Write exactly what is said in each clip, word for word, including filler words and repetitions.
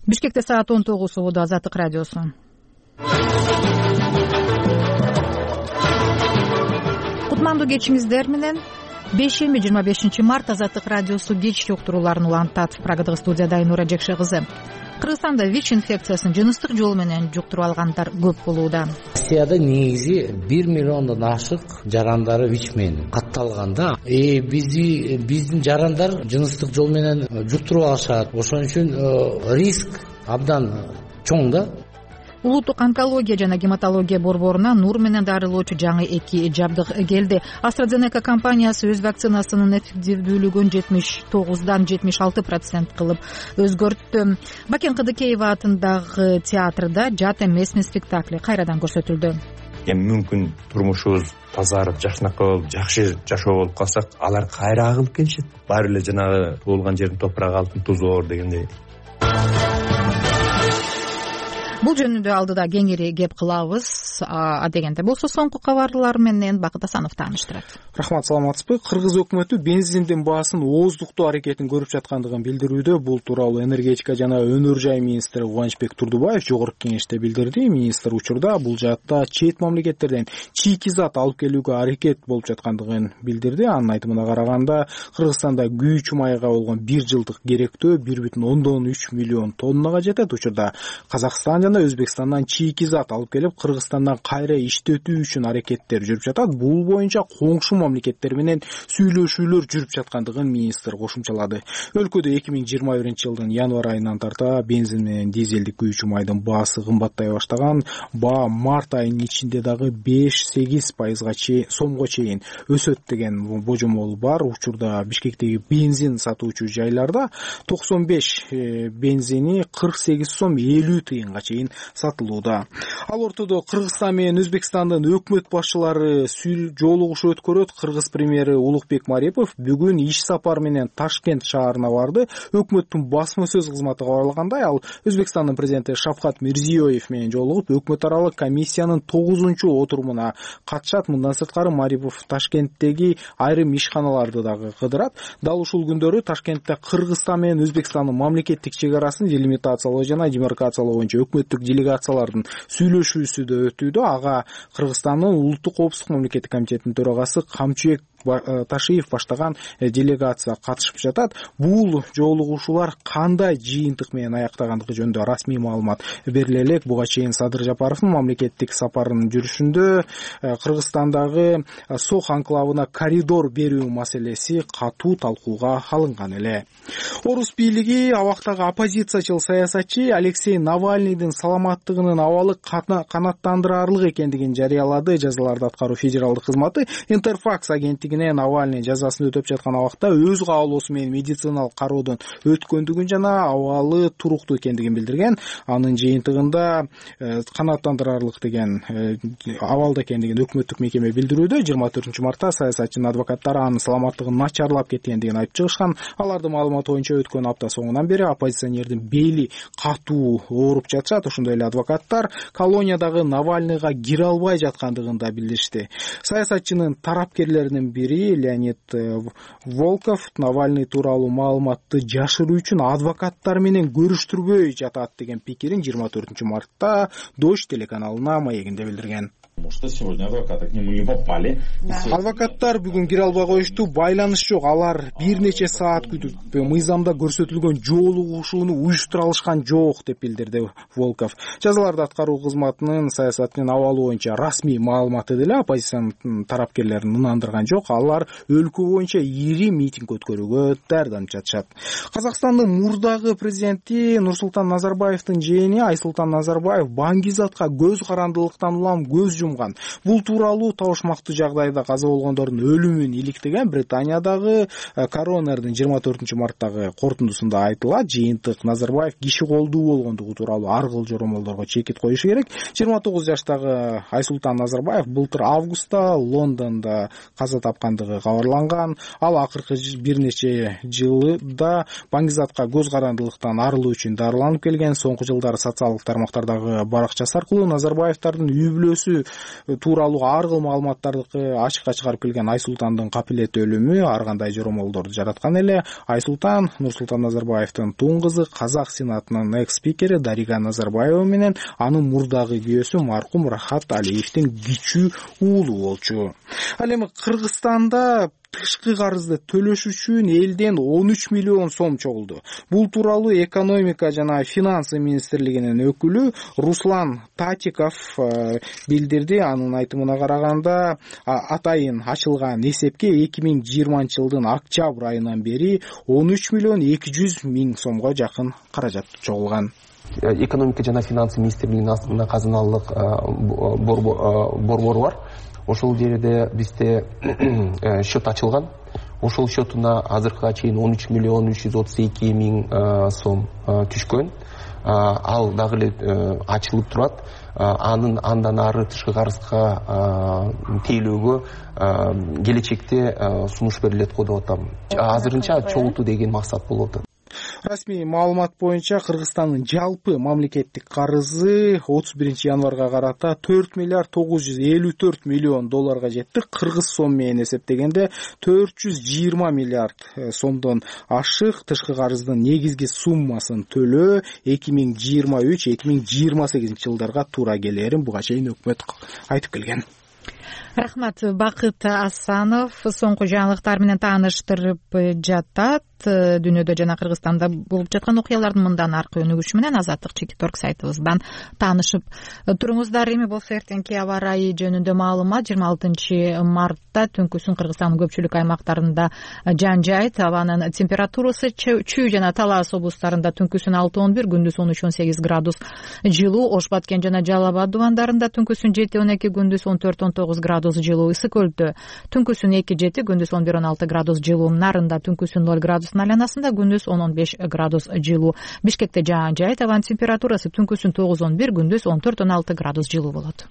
Бишкекте саат он тогуз убуду. Азаттык радиосу. Кутмандуу кечиңиздер менен. бешемби жыйырма бешинчи март Азаттык радиосу кеч уктурууларын улантат. Прагадагы студияда Айнура Жекше кызы. Кыргызстанда ВИЧ инфекциясын жыныстык жол менен жуктуруп алгандар көп болууда. Россияда негизи бир миллиондон ашык жарандары ВИЧ менен катталганда, э бизди биздин жарандар жыныстык жол менен жуктуруп алышат. Ошон үчүн риск абдан чоң да. Улуттук онкология жана гематология борборуна нур менен дарылоочу жаңы эки жабдык келди. AstraZeneca компаниясы өз вакцинасынын эффективдүүлүгүн жетимиш тогуздан жетимиш алты процент кылып өзгөрттү. Бакен Кыдыкеева атындагы театрда жат эмесмин спектакли кайрадан көрсөтүлдү. Эми мүмкүн турмушубуз тазарып, жакшынакай болуп, жакшы жашоо болуп калсак, алар кайра агылып келишет. Баары эле жанагы туулган жердин топурагы алтын тузу оор дегендей. Бул жөнүндө алдыда кеңири кеп кылабыз. А дегенде болсо соңку кабарлар менен Бакыт Асанов тааныштырат. Рахмат, саламатсызбы? Кыргыз өкмөтү бензиндин баасын ооздуктоо аракетин көрүп жаткандыгын билдирүүдө. Бул тууралуу энергетика жана өнөр жай министри Кубанычбек Турдубаев жогорку кеңеште билдирди. Министр учурда бул жаатта чет мамлекеттерден чийки зат алып келүүгө аракет болуп жаткандыгын билдирди. Анын айтымына караганда, Кыргызстанда күйүүчү майга болгон бир жылдык керектөө бир бүтүн ондон үч миллион тоннага жетет. Учурда Казакстан жана Өзбекстандан чийки зат алып келип, Кыргызстандан кайра иштетүү үчүн аракеттер жүрүп жатат. Бул боюнча коңшу мамлекеттер менен сүйлөшүүлөр жүрүп жаткандыгын министр кошумчалады. Өлкөдө эки миң жыйырма биринчи жылдын январь айынан тарта бензин менен дизелдик күйүүчү майдын баасы кымбаттай баштаган. Баа март айынын ичинде дагы беш сегиз пайызга чейин сомго чейин өсөт деген божомол бар. Учурда Бишкектеги бензин сатуучу жайларда токсон беш бензини кырк сегиз сом элүү тыйынга чейин сатылууда. Ал ортодо Кыргызстан менен Өзбекстандын өкмөт башчылары жолугушуу өткөрөт. Кыргыз премьери Улукбек Марипов бүгүн иш сапар менен Ташкент шаарына барды. Өкмөттүн басма сөз кызматы кабарлагандай, ал Өзбекстандын президенти Шавкат Мирзиёев менен жолугуп, өкмөт аралык комиссиянын тогузунчу отурумуна катышат. Мындан сырткары Марипов Ташкенттеги айрым ишканаларды дагы кыдырат. Дал ушул күндөрү Ташкентте Кыргызстан менен Өзбекстандын мамлекеттик чек арасын делимитациялоо жана демаркациялоо боюнча өкмөттүк делегациялардын сүйлөшүүсү да өтүүдө. Ага Кыргызстандын улуттук коопсуздук мамлекеттик комитетинин төрагасы Камчыбек Ташиев баштаган делегация катышып жатат. Бул жолугушуулар кандай жыйынтык менен аяктагандыгы жөнүндө расмий маалымат бериле элек. Буга чейин Садыр Жапаровдун мамлекеттик сапарынын жүрүшүндө Кыргызстандагы Сох анклавына коридор берүү маселеси катуу талкууга алынган эле. Орус бийлиги абактагы оппозициячыл саясатчы Алексей Навальныйдын саламаттыгынын абалы канааттандырарлык экендигин жарыялады. Жазаларды аткаруу федералдык кызматы Интерфакс агенттиги Навальный жазасын өтөп жаткан абакта өз каалоосу менен медициналык кароодон өткөндүгүн жана абалы туруктуу экендигин билдирген. Анын жыйынтыгында канааттандырарлык деген абалда экендигин өкмөттүк мекеме билдирүүдө. жыйырма төртүнчү мартта саясатчынын адвокаттары анын саламаттыгын начарлап кеткендигин айтып чыгышкан. Алардын маалыматы боюнча өткөн апта соңунан бери оппозиционердин бели катуу ооруп жатышат. Ошондой эле адвокаттар колониядагы Навальныйга кире албай жаткандыгын да билдиришти. Саясатчынын тарапкерлеринин бири Леонид Волков Навальный тууралуу маалыматты жашыруу үчүн адвокаттар менен көрүштүрбөй жатат деген пикирин жыйырма төртүнчү мартта Дождь телеканалына маегинде билдирген. Что сегодня адвокаты к нему не попали. Адвокаттар бүгүн кире албай коюшту. Байланыш жок. Алар бир нече саат күтүп мыйзамда көрсөтүлгөн жолугушууну уюштура алышкан жок деп билдирди Волков. Жазаларды аткаруу кызматынын саясатынын абалы боюнча расмий маалыматы деле оппозициянын тарапкерлерин ынандырган жок. Алар өлкө боюнча ири митинг өткөрүүгө даярданып жатышат. Казакстандын мурдагы президенти Нурсултан Назарбаевдин жээни Айсултан Назарбаев Баңгизатка көз карандылыктан улам көз Бул тууралуу табышмактуу жагдайда каза болгондордун өлүмүн иликтеген Британиядагы коронердин жыйырма төртүнчү марттагы корутундусунда айтылат. Жыйынтык Назарбаев киши колдуу болгондугу тууралуу ар кыл жоромолдорго чекит коюшу керек. жыйырма тогуз жаштагы Айсултан Назарбаев былтыр августта Лондондо каза тапкандыгы кабарланган. Ал акыркы бир нече жылда Баңгизатка көз карандылыктан арылуу үчүн дарыланып келген. Соңку жылдары социалдык тармактардагы баракчасы аркылуу Назарбаевдардын үй бүлөсү тууралуу ар кыл маалыматтарды ачыкка чыгарып келген Айсултандын капилет өлүмү ар кандай жоромолдорду жараткан эле. Айсултан Нурсултан Назарбаевдин тууң кызы, Казак Сенатынын экс-спикери Дарига Назарбаева менен анын мурдагы күйөөсү маркум Рахат Алиевдин кичүү уулу болчу. Ал эми Кыргызстанда тышкы карызды төлөш үчүн элден он үч миллион сом чогулду. Бул тууралуу экономика жана финансы министрлигинин өкүлү Руслан Татиков билдирди. Анын айтымына караганда, атайын ачылган эсепке эки миң жыйырманчы жылдын октябрь айынан бери он үч миллион эки жүз миң сомго жакын каражат чогулган. Экономика жана финансы министрлигинин астында казыналык борбор бар. Ошол жерде бизде счет ачылган. Ошол счетуна азыркыга чейин он үч миллион үч жүз отуз эки миң сом түшкөн. Ал дагы эле ачылып турат. Анын андан ары тышкы карызга тейлөөгө келечекте сунуш берилет го деп атам. Азырынча чогултуу деген максат болуп атат. Расмий маалымат боюнча Кыргызстандын жалпы мамлекеттик карызы отуз биринчи январга карата төрт миллиард тогуз жүз элүү төрт миллион долларга жетти. Кыргыз сом менен эсептегенде төрт жүз жыйырма миллиард сомдон ашык. Тышкы карыздын негизги суммасын төлөө эки миң жыйырма үч эки миң жыйырма сегизинчи жылдарга туура келерин буга чейин өкмөт айтып келген. Рахмат. Бакыт Асанов соңку жаңылыктар менен тааныштырып жатат. Дүйнөдө жана Кыргызстанда болуп жаткан окуялардын мындан аркы өнүгүшү менен Азаттык чекит орг сайтыбыздан таанышып туруңуздар. Эми болсо эртеңки аба ырайы жөнүндө маалымат. жыйырма алтынчы мартта түнкүсүн Кыргызстандын көпчүлүк аймактарында жан жайт, абанын температурасы Чүй жана Талас облустарында түнкүсүн алты он бир, күндүз он үч он сегиз градус жылуу, Ош Баткен жана Жалал Абад дубандарында түнкүсүн жети он эки, күндүз он төрт он тогуз градус жылуу, Ысык Көлдө түнкүсүн эки жети, күндүз он бир он алты градус жылуу, Нарында түнкүсүн ноль градус айланасында, күндүз он он беш градус жылуу. Бишкекте жаан жайт, абанын температурасы түнкүсүн тогуз он бир, күндүз он төрт он алты градус жылуу болот.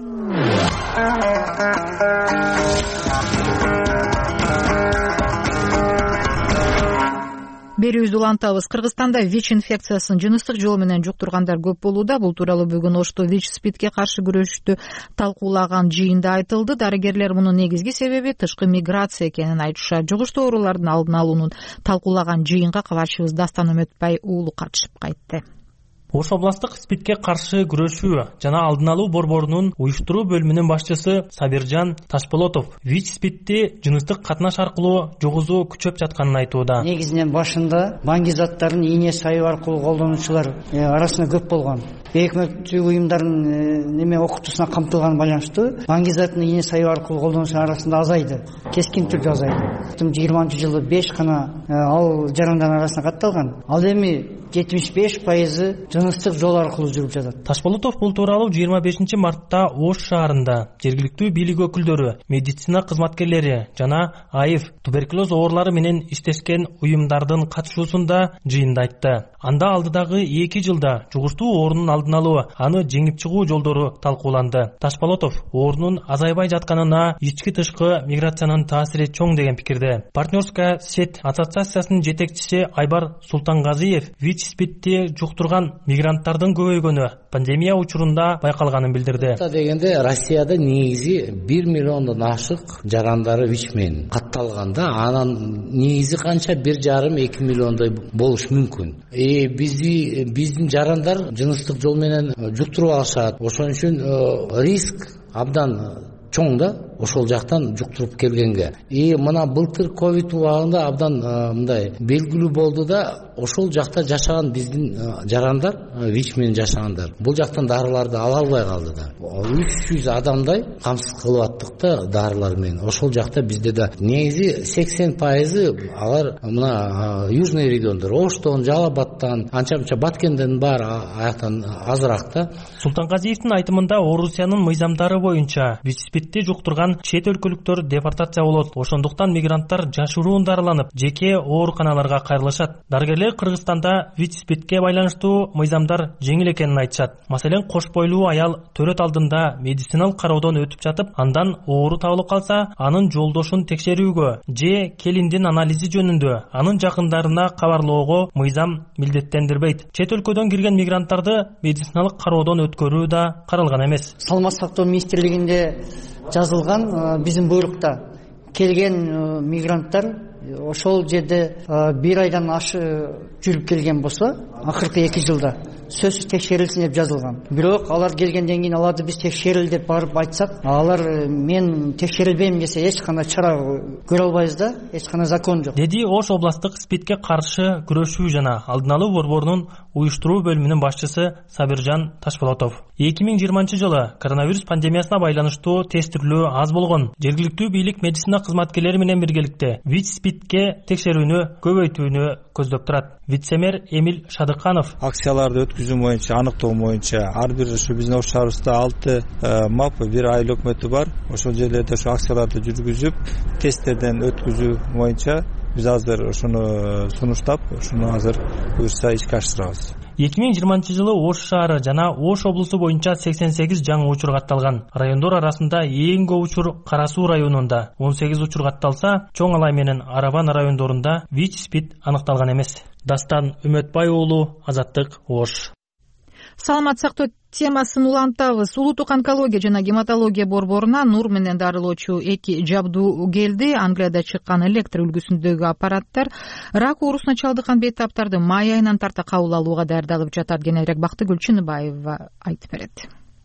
Берүүбүздү улантабыз. Кыргызстанда ВИЧ инфекциясын жыныстык жол менен жуктургандар көп болууда. Бул тууралуу бүгүн Ошто ВИЧ-спидке каршы күрөштү талкуулаган жыйында айтылды. Дарыгерлер мунун негизги себеби тышкы миграция экенин айтышат. Жугуштуу оорулардын алдын алуунун талкуулаган жыйынга кабарчыбыз Дастан Өмөтбай уулу катышып кайтты. Ош областык СПИДке каршы күрөшүү жана алдын алуу борборунун уюштуруу бөлүмүнүн башчысы Сабиржан Ташполотов ВИЧ-спидти жыныстык катнаш аркылуу жугузуу күчөп жатканын айтууда. Негизинен башында баңги заттарын ийне сайып аркылуу колдонуучулар арасында көп болгон. Өкмөттүк уюмдардын неме окутуусуна камтылган байланыштуу баңги затын ийне сайып аркылуу колдонуучулар арасында азайды. Кескин түрдө азайды. жыйырманчы жылы беш гана ал жарандардын арасына катталган. Ал эми жетимиш беш пайызы жыныстык жол аркылуу жүрүп жатат. Ташполотов бул тууралуу жыйырма бешинчи мартта Ош шаарында жергиликтүү бийлик өкүлдөрү, медицина кызматкерлери жана АИФ туберкулез оорулары менен иштешкен уюмдардын катышуусунда жыйында айтты. Анда алдыдагы эки жылда жугуштуу оорунун алдын алуу, аны жеңип чыгуу жолдору талкууланды. Ташполотов оорунун азайбай жатканына ички тышкы миграциянын таасири чоң деген пикирде. Партнерская сеть ассоциациясынын жетекчиси Айбар Султангазиев ВИЧ-спидти жуктурган мигранттардын көбөйгөнү пандемия учурунда байкалганын билдирди. Дегенде Россияда негизи бир миллиондон ашык жарандары ВИЧ менен катталганда, анан негизи канча бир жарым эки миллиондой болуш мүмкүн. Э бизди биздин жарандар жыныстык жол менен жуктуруп алышат. Ошон үчүн риск абдан чоң да ошол жактан жуктуруп келгенге. И мына былтыр ковид убагында абдан мындай белгилүү болду да, ошол жакта жашаган биздин жарандар, ВИЧ менен жашагандар, бул жактан дарыларды ала албай калды да. үч жүз адамдай камсыз кылып аттык да дарылар менен. Ошол жакта bizde да негизи сексен пайызы алар мына южный региондор, Оштон, Жалал Абадтан, анча-мынча Баткенден бар, аяктан азыраак да. Султангазиевдин айтымында Орусиянын мыйзамдары боюнча ВИЧ-спидти жуктурган чыккан чет өлкөлүктөр депортация болот. Ошондуктан мигранттар жашыруун дарыланып, жеке ооруканаларга кайрылышат. Дарыгерлер Кыргызстанда ВИЧ-СПИДке байланыштуу мыйзамдар жеңил экенин айтышат. Маселен, кош бойлуу аял төрөт алдында медициналык кароодон өтүп жатып, андан оору табылып калса, анын жолдошун текшерүүгө же келиндин анализи жөнүндө анын жакындарына кабарлоого мыйзам милдеттендирбейт. Чет өлкөдөн кирген мигранттарды медициналык кароодон өткөрүү да каралган эмес. Саламаттык сактоо министрлигинде жазылган биздин буйрукта келген мигранттар ошол жерде бир айдан ашы жүрүп келген болсо, акыркы эки жылда сөзсүз текшерилсин деп жазылган. Бирок алар келгенден кийин аларды биз текшерил деп барып айтсак, алар мен текшерилбейм десе эч кандай чара көрө албайбыз да, эч кандай закон жок. Деди Ош областык СПИДке каршы күрөшүү жана алдын алуу борборунун уюштуруу бөлүмүнүн башчысы Сабиржан Ташполотов. эки миң жыйырманчы жылы коронавирус пандемиясына байланыштуу тестирүү аз болгон. Жергиликтүү бийлик медицина кызматкерлери менен биргеликте ВИЧ-СПИДке текшерүүнү көбөйтүүнү көздөп турат. Вице-мэр Эмил Шадыканов акцияларды өткүзүү боюнча, аныктоо боюнча ар бир ушу биздин Ош шаарыбызда алты МАП, бир айыл өкмөтү бар. Ошол жерлерде ушу акцияларды жүргүзүп, тесттерден өткүзүү боюнча биз азыр ушуну сунуштап, ушуну азыр буюрса ишке ашырабыз. эки миң жыйырманчы жылы Ош шаары жана Ош облусу боюнча сексен сегиз жаңы учур катталган. Райондор арасында эң көп учур Кара Суу районунда он сегиз учур катталса, Чоң Алай менен Арабан райондорунда ВИЧ-СПИД аныкталган эмес. Дастан Үмөтбай уулу, Азаттык, Ош. Саламаттык сактоо темасын улантабыз. Улуттук онкология жана гематология борборуна нур менен дарылоочу эки жабдуу келди. Англияда чыккан электр үлгүсүндөгү аппараттар рак оорусуна чалдыккан бейтаптарды май айынан тарта кабыл алууга даярдалып жатат. Кененирээк Бактыгүл Чыныбаева айтып берет.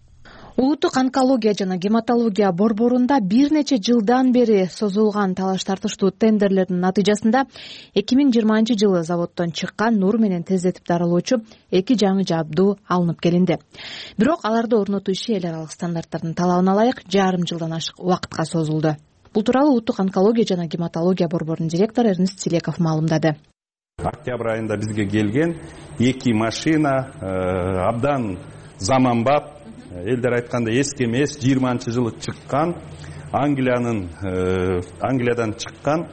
Улуттук онкология жана гематология борборунда бир нече жылдан бери созулган талаш тартыштуу тендерлердин натыйжасында эки миң жыйырманчы жылы заводдон чыккан нур менен тездетип дарылоочу эки жаңы жабдуу алынып келинди. Бирок аларды орнотуу иши эл аралык стандарттардын талабына ылайык жарым жылдан ашык убакытка созулду. Бул тууралуу Улуттук онкология жана гематология борборунун директору Эрнест Силеков маалымдады. Октябрь айында бизге келген эки машина абдан заманбап, элдер айтканда эски эмес, жыйырманчы жылы чыккан, Англиянын Англиядан чыккан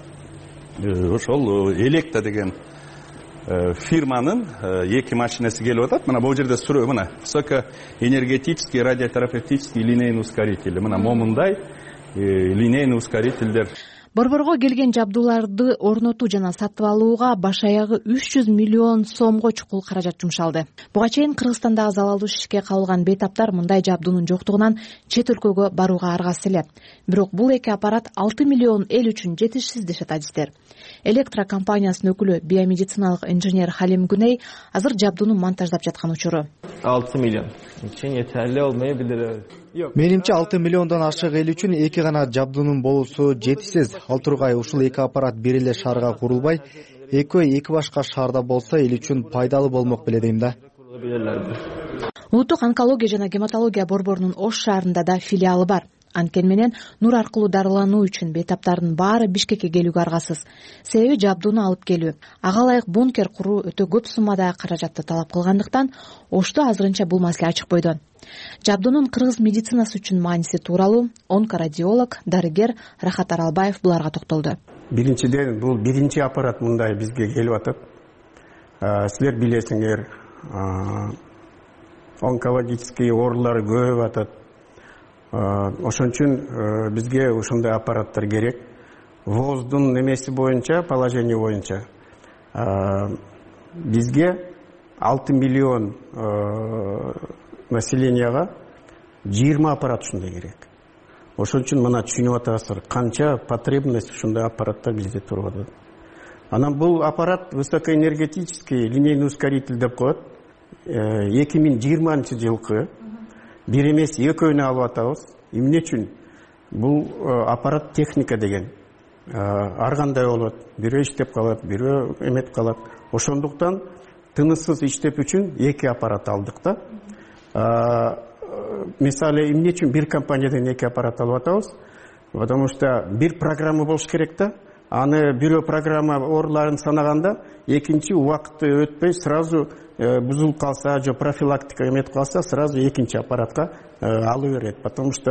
ошол Электа деген фирманын эки машинасы келип атат. Мына бул жерде сүрөө, мына высокоэнергетический радиотерапевтический линейный ускоритель. Мына момундай линейный ускорительдер. Борборго келген жабдууларды орнотуу жана сатып алууга баш аягы үч жүз миллион сомго чукул каражат жумшалды. Буга чейин Кыргызстандагы залалдуу шишке кабылган бейтаптар мындай жабдуунун жоктугунан чет өлкөгө барууга аргасыз эле. Бирок бул эки аппарат алты миллион эл үчүн жетишсиз дешет адистер. Электро компаниясынын өкүлү биомедициналык инженер Халим Күней азыр жабдууну монтаждап жаткан учуру. алты миллион үчүн жетерли болмойбудир. Менимче алты миллиондон ашык эл үчүн эки гана жабдуунун болуусу жетишсиз. Ал тургай ушул эки аппарат бир эле шаарга курулбай, экөө эки башка шаарда болсо эл үчүн пайдалуу болмок беле дейм да. Улуттук онкология жана гематология борборунун Ош шаарында да филиалы бар. Анткени менен нур аркылуу дарылануу үчүн бейтаптардын баары Бишкекке келүүгө аргасыз. Себеби жабдууну алып келүү, ага ылайык бункер куруу өтө көп суммада каражатты талап кылгандыктан Ошто азырынча бул маселе ачык бойдон. Жабдуунун кыргыз медицинасы үчүн мааниси тууралуу онкорадиолог, дарыгер Рахат Аралбаев буларга токтолду. Биринчиден бул биринчи аппарат мындай бизге келип атат. Силер билесиңер, онкологический оорулар көбөйүп атат. Ошон үчүн бизге ушундай аппараттар керек. ВОЗдун немеси боюнча, положение боюнча бизге алты миллион населенияга жыйырма аппарат ушундай керек. Ошон үчүн мына түшүнүп атасыздар, канча потребность ушундай аппараттар бизде туруп атат. Анан бул аппарат высокоэнергетический линейный ускоритель деп коет. эки миң жыйырманчы жылкы бир эмес экөөнү алып атабыз. Эмне үчүн? Бул аппарат техника деген. Ар кандай болот, бирөө иштеп калат, бирөө эметип калат. Ошондуктан тыныссыз иштеп үчүн эки аппарат алдык да. Мисалы, эмне үчүн бир компаниядан эки аппарат алып атабыз? Потому что бир программа болуш керек да. Аны бирөө программа ооруларын санаганда, экинчи убакыты өтпөй сразу бузулуп калса, же профилактика эметип калса, сразу экинчи аппаратка алып берет. Потому что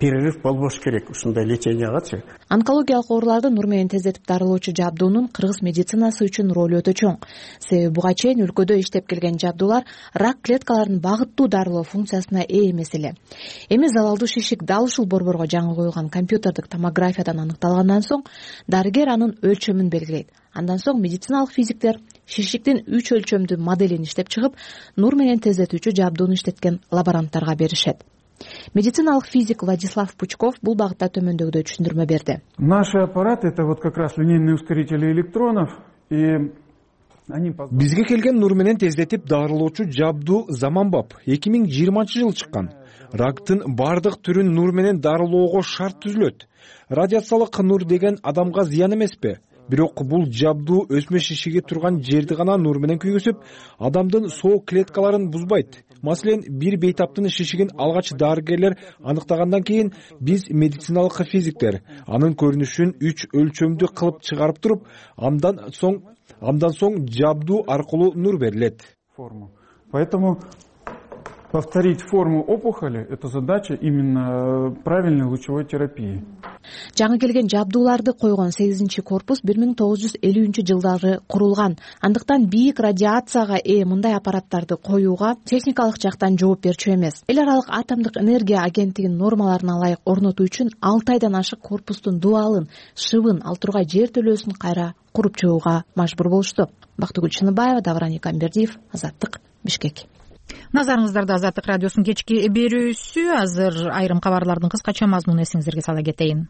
перерыв болбош керек ушундай лечениягачы. Онкологиялык ооруларды нур менен тездетип дарылоочу жабдуунун кыргыз медицинасы үчүн ролу өтө чоң. Себеби буга чейин өлкөдө иштеп келген жабдуулар рак клеткаларын багыттуу дарылоо функциясына ээ эмес эле. Эми залалдуу шишик дал ушул борборго жаңы коюлган компьютердик томографиядан аныкталгандан соң дарыгер анын өлчөмүн белгилейт. Андан соң медициналык физиктер шишиктин үч өлчөмдүү моделин иштеп чыгып, нур менен тездетүүчү жабдууну иштеткен лаборанттарга беришет. Медициналык физик Владислав Пучков бул багытта төмөндөгүдөй түшүндүрмө берди. Наши аппараты — это вот как раз линейные ускорители электронов, и бизге келген нур менен тездетип дарылоочу жабдуу заманбап эки миң жыйырманчы жылы чыккан. Рактын бардык түрүн нур менен дарылоого шарт түзүлөт. Радиациялык нур деген адамга зыян эмеспи? Бирок бул жабдуу өсмө шишиги турган жерди гана нур менен күйгүзүп, адамдын соо клеткаларын бузбайт. Маселен, бир бейтаптын шишигин алгач дарыгерлер аныктагандан кийин биз медициналык физиктер анын көрүнүшүн үч өлчөмдүү кылып чыгарып туруп, андан соң андан соң жабдуу аркылуу нур берилет. Поэтому повторить форму опухоли — это задача именно правильной лучевой терапии. Жаңы келген жабдууларды койгон сегизинчи корпус бир миң тогуз жүз элүүнчү жылдары курулган. Андыктан бийик радиацияга ээ мындай аппараттарды коюуга техникалык жактан жооп берчү эмес. Эл аралык атомдук энергия агенттигинин нормаларына ылайык орнотуу үчүн алты айдан ашык корпустун дубалын, шыбын, ал тургай жер төлөөсүн кайра куруп чыгууга мажбур болушту. Бактыгүл Чыныбаева, Давран Экамбердиев, Азаттык, Бишкек. Назарыңыздарда Азаттык радиосунун кечки берүүсү. Азыр айрым кабарлардын кыскача мазмунун эсиңиздерге сала кетейин.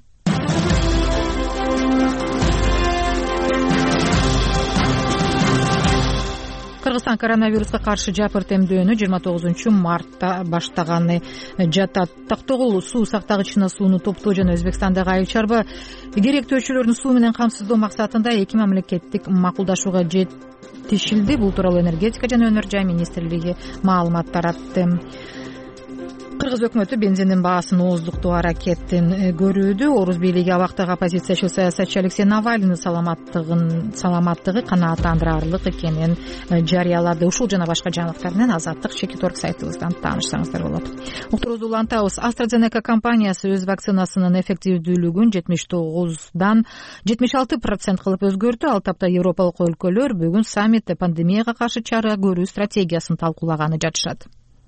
Кыргызстан коронавируска каршы жапырт эмдөөнү жыйырма тогузунчу мартта баштаганы жатат. Токтогул суу сактагычына сууну топтоо жана Өзбекстандагы айыл чарба керектөөчүлөрүн суу менен камсыздоо максатында эки мамлекеттик макулдашууга жетишилди. Бул тууралуу энергетика жана өнөр жай министрлиги маалымат таратты. Кыргыз өкмөтү бензиндин баасын ооздуктоо аракетин көрүүдө. Орус бийлиги абактагы оппозициячыл саясатчы Алексей Навалийдин саламаттыгын саламаттыгы канааттандырарлык экенин жарыялады. Ушул жана башка жаңылыктар менен Азаттык чекит орг сайтыбыздан таанышсаңыздар болот. Уктуруубузду улантабыз. AstraZeneca компаниясы өз вакцинасынын эффективдүүлүгүн жетимиш тогуздан жетимиш алты процент кылып өзгөртү. Ал тапта европалык өлкөлөр бүгүн саммитте пандемияга каршы чара көрүү стратегиясын талкуулаганы жатышат.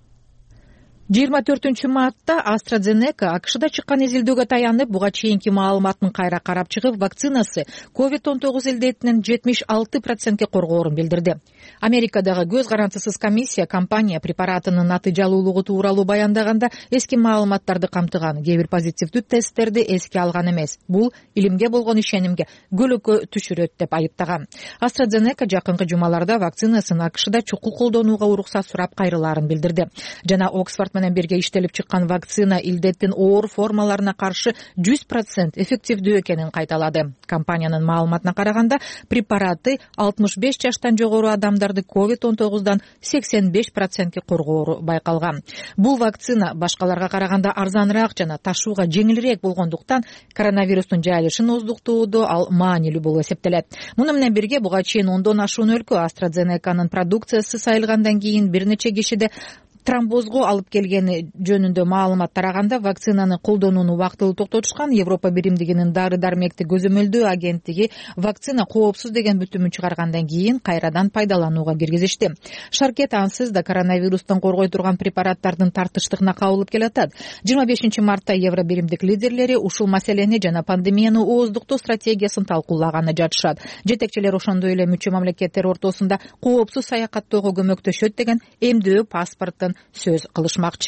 жыйырма төртүнчү мартта AstraZeneca АКШда чыккан изилдөөгө таянып, буга чейинки маалыматын кайра карап чыгып, вакцинасы ковид он тогуз илдетинен жетимиш алты процентке коргоорун билдирди. Америкадагы көз карандысыз комиссия компания препаратынын натыйжалуулугу тууралуу баяндаганда эски маалыматтарды камтыган, кээ бир позитивдүү тесттерди эске алган эмес. Бул илимге болгон ишенимге көлөкө түшүрөт деп айыптаган. AstraZeneca жакынкы жумаларда вакцинасын АКШда чукул колдонууга уруксат сурап кайрылаарын билдирди. Жана Оксфорд менен бирге иштелип чыккан вакцина илдеттин оор формаларына каршы жүз процент эффективдүү экенин кайталады. Компаниянын маалыматына караганда, препараты алтымыш беш жаштан жогору адамдарды ковид он тогуздан сексен беш процентке коргоору байкалган. Бул вакцина башкаларга караганда арзаныраак жана ташууга жеңилирээк болгондуктан коронавирустун жайылышын ооздуктоодо ал маанилүү болуп эсептелет. Муну менен бирге буга чейин ондон ашуун өлкө AstraZeneca'нын продукциясы сайылгандан кийин бир нече кишиде тромбозго алып келгени жөнүндө маалымат тараганда, вакцинаны колдонууну убактылуу токтотушкан. Европа биримдигинин дары-дармекти көзөмөлдөө агенттиги вакцина коопсуз деген бүтүмүн чыгаргандан кийин кайрадан пайдаланууга киргизишти. Шаркет ансыз да коронавирустан коргой турган препараттардын тартыштыгына кабылып келатат. жыйырма бешинчи мартта Евро биримдик лидерлери ушул маселени жана пандемияны ооздуктоо стратегиясын талкуулаганы жатышат. Жетекчилер ошондой эле мүчө мамлекеттер ортосунда коопсуз саякаттоого көмөктөшөт деген эмдөө паспортун сөз кылышмакчы.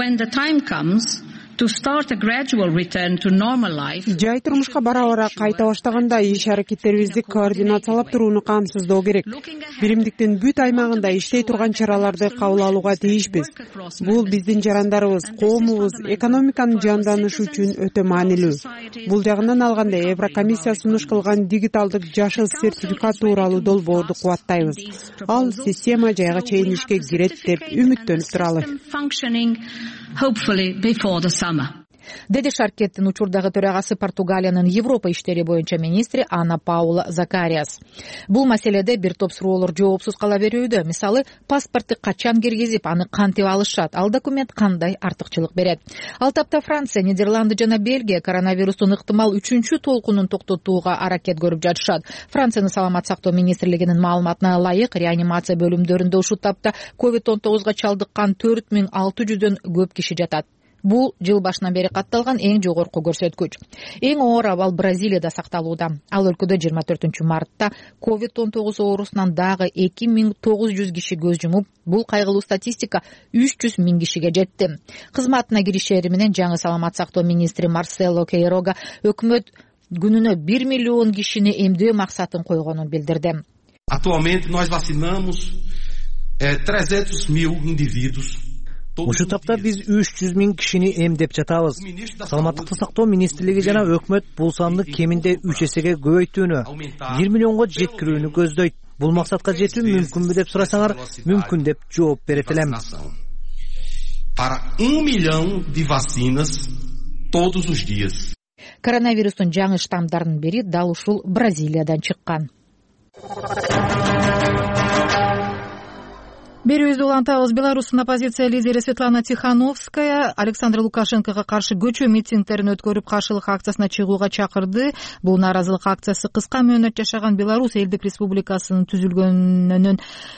Жай турмушка бара-бара кайта баштаганда иш аракеттерибизди координациялап турууну камсыздоо керек. Биримдиктин бүт аймагында иштей турган чараларды кабыл алууга тийишпиз. Бул биздин жарандарыбыз, коомубуз, экономиканын жанданышы үчүн өтө маанилүү. Бул жагынан алганда Еврокомиссия сунуш кылган дигиталдык жашыл сертификат тууралуу долбоорду кубаттайбыз. Ал система жайга чейин ишке кирет деп үмүттөнүп туралы. деди шаркеттин учурдагы төрагасы Португалиянын Европа иштери боюнча министри Ана Паула Закариас. Бул маселеде бир топ суроолор жоопсуз кала берүүдө. Мисалы, паспортты качан киргизип, аны кантип алышат, ал документ кандай артыкчылык берет. Ал тапта Франция, Нидерланды жана Бельгия коронавирустун ыктымал үчүнчү толкунун токтотууга аракет көрүп жатышат. Франциянын саламат сактоо министрлигинин маалыматына ылайык, реанимация бөлүмдөрүндө ушул тапта ковид он тогузга чалдыккан төрт миң алты жүздөн көп киши жатат. Бул жыл башынан бери катталган эң жогорку көрсөткүч. Эң оор абал Бразилияда сакталууда. Ал өлкөдө жыйырма төртүнчү мартта ковид он тогуз оорусунан дагы эки миң тогуз жүз киши көз жумуп, бул кайгылуу статистика үч жүз миң кишиге жетти. Кызматына киришери менен жаңы саламат сактоо министри Марсело Кейрога өкмөт күнүнө бир миллион кишини эмдөө максатын койгонун билдирди. Atualmente nós vacinamos trezentos mil indivíduos. Ушул тапта биз үч жүз миң кишини эмдеп жатабыз. Саламаттыкты сактоо министрлиги жана өкмөт бул санды кеминде үч эсеге көбөйтүүнү, бир миллионго жеткирүүнү көздөйт. Бул максатка жетүү мүмкүнбү деп сурасаңар, мүмкүн деп жооп берет элем. Para um milhão de vacinas todos os dias. Коронавирустун жаңы штамдарынын бири дал ушул Бразилиядан чыккан. Берүүбүздү улантабыз. Беларустун оппозиция лидери Светлана Тихановская Александр Лукашенкого каршы көчө митингдерин өткөрүп, каршылык акциясына чыгууга чакырды. Бул нааразылык акциясы кыска мөөнөт жашаган Беларусь элдик республикасынын түзүлгөнүнүн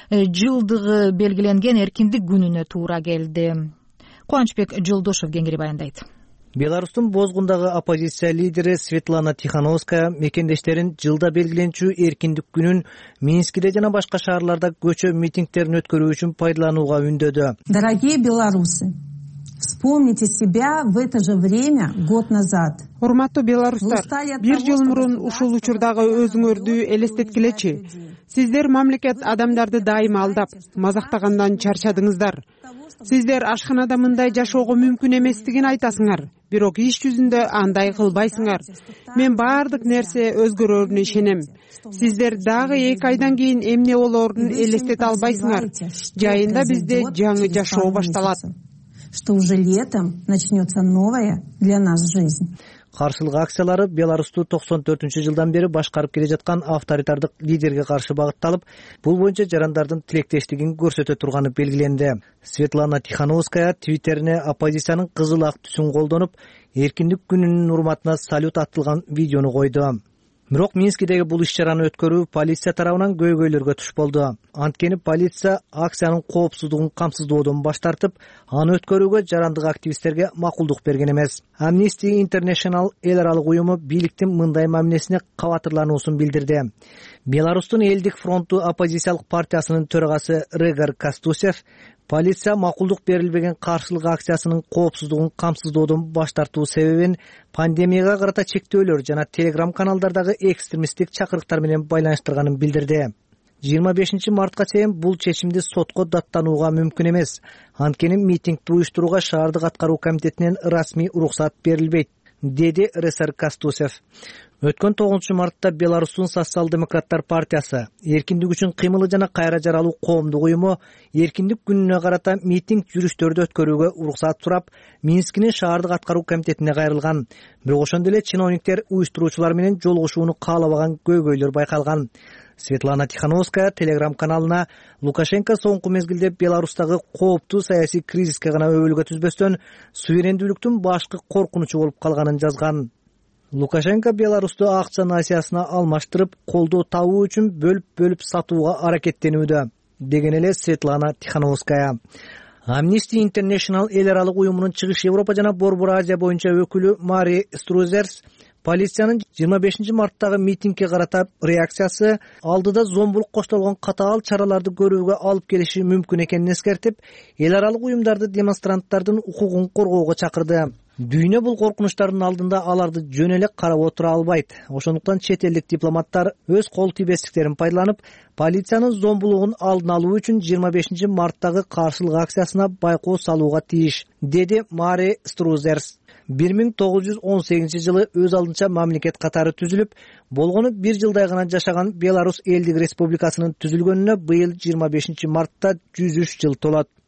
жылдыгы белгиленген эркиндик күнүнө туура келди. Кубанычбек Жолдошев кеңири баяндайт. Беларустун бозгундагы оппозиция лидери Светлана Тихановская мекендештерин жылда белгиленчү эркиндик күнүн Минскиде жана башка шаарларда көчө митингдерин өткөрүү үчүн пайдаланууга үндөдү. Дорогие белорусы, вспомните себя в это же время год назад. Урматтуу белорустар, бир жыл мурун ушул учурдагы өзүңөрдү элестеткилечи. Сиздер мамлекет адамдарды дайыма алдап, мазактагандан чарчадыңыздар. Сиздер ашканада мындай жашоого мүмкүн эместигин айтасыңар, бирок иш жүзүндө андай кылбайсыңар. Мен баардык нерсе өзгөрөрүнө ишенем. Сиздер дагы эки айдан кийин эмне болоорун элестете албайсыңар. Жайында бизде жаңы жашоо башталат. Что уже летом начнется новая для нас жизнь. Каршылык акциялары Беларусту токсон төртүнчү жылдан бери башкарып келе жаткан авторитардык лидерге каршы багытталып, бул боюнча жарандардын тилектештигин көрсөтө турганы белгиленди. Светлана Тихановская твиттерине оппозициянын кызыл ак түсүн колдонуп, эркиндик күнүнүн урматына салют аттылган видеону койду. Бирок Минскидеги бул иш-чараны өткөрүү полиция тарабынан көйгөйлөргө туш болду. Анткени полиция акциянын коопсуздугун камсыздоодон баш тартып, аны өткөрүүгө жарандык активисттерге макулдук берген эмес. Amnesty International эл аралык уюму бийликтин мындай мамилесине кабатырлануусун билдирди. Беларустун элдик фронту оппозициялык партиясынын төрагасы Регар Кастусев полиция макулдук берилбеген каршылык акциясынын коопсуздугун камсыздоодон баш тартуу себебин пандемияга карата чектөөлөр жана телеграм каналдардагы экстремисттик чакырыктар менен байланыштырганын билдирди. жыйырма бешинчи мартка чейин бул чечимди сотко даттанууга мүмкүн эмес. Анткени митингди уюштурууга шаардык аткаруу комитетинен расмий уруксат берилбейт, деди Ресар Кастусев. Өткөн тогузунчу мартта Беларустун социал-демократтар партиясы, эркиндик үчүн кыймылы жана кайра жаралуу коомдук уюму эркиндик күнүнө карата митинг жүрүштөрдү өткөрүүгө уруксат сурап, Минскинин шаардык аткаруу комитетине кайрылган. Бирок ошондой эле чиновниктер уюштуруучулар менен жолугушууну каалабаган көйгөйлөр байкалган. Светлана Тихановская телеграм каналына Лукашенко соңку мезгилде Беларустагы кооптуу саясий кризиске гана өбөлгө түзбөстөн суверендүүлүктүн башкы коркунучу болуп калганын жазган. Лукашенко Беларусту акча насиясына алмаштырып, колдоо табуу үчүн бөлүп-бөлүп сатууга аракеттенүүдө, деген эле Светлана Тихановская. Amnesty International эл аралык уюмунун Чыгыш Европа жана Борбор Азия боюнча өкүлү Мари Струзерс полициянын жыйырма бешинчи марттагы митингге карата реакциясы алдыда зомбулук коштолгон катаал чараларды көрүүгө алып келиши мүмкүн экенин эскертип, эл аралык уюмдарды демонстранттардын укугун коргоого чакырды. Дүйнө бул коркунучтардын алдында аларды жөн эле карап отура албайт. Ошондуктан чет элдик дипломаттар өз кол тийбестиктерин пайдаланып, полициянын зомбулугун алдын алуу үчүн жыйырма бешинчи марттагы каршылык акциясына байкоо салууга тийиш, деди Мари Струзерс. бир миң тогуз жүз он сегизинчи жылы өз алдынча мамлекет катары түзүлүп, болгону бир жылдай гана жашаган Беларусь элдик республикасынын түзүлгөнүнө быйыл жыйырма бешинчи мартта жүз үч жыл толот.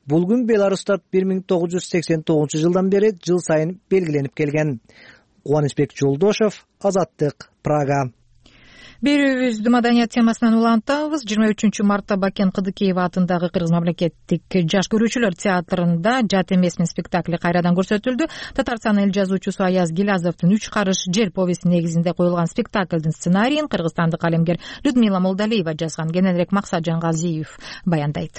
Бул күн Беларуста бир миң тогуз жүз сексен тогузунчу жылдан бери жыл сайын белгиленип келген. Кубанычбек Жолдошов, Азаттык, Прага. Берүүбүздү маданият темасынан улантабыз. жыйырма үчүнчү мартта Бакен Кыдыкеева атындагы Кыргыз мамлекеттик жаш көрүүчүлөр театрында «Жат эмесмин» спектакли кайрадан көрсөтүлдү. Татарстан эл жазуучусу Аяз Гилязовдун «Үч карыш жер» повести негизинде коюлган спектаклдын сценарийин кыргызстандык калемгер Людмила Молдалиева жазган. Кененирээк Максат Жангазиев баяндайт.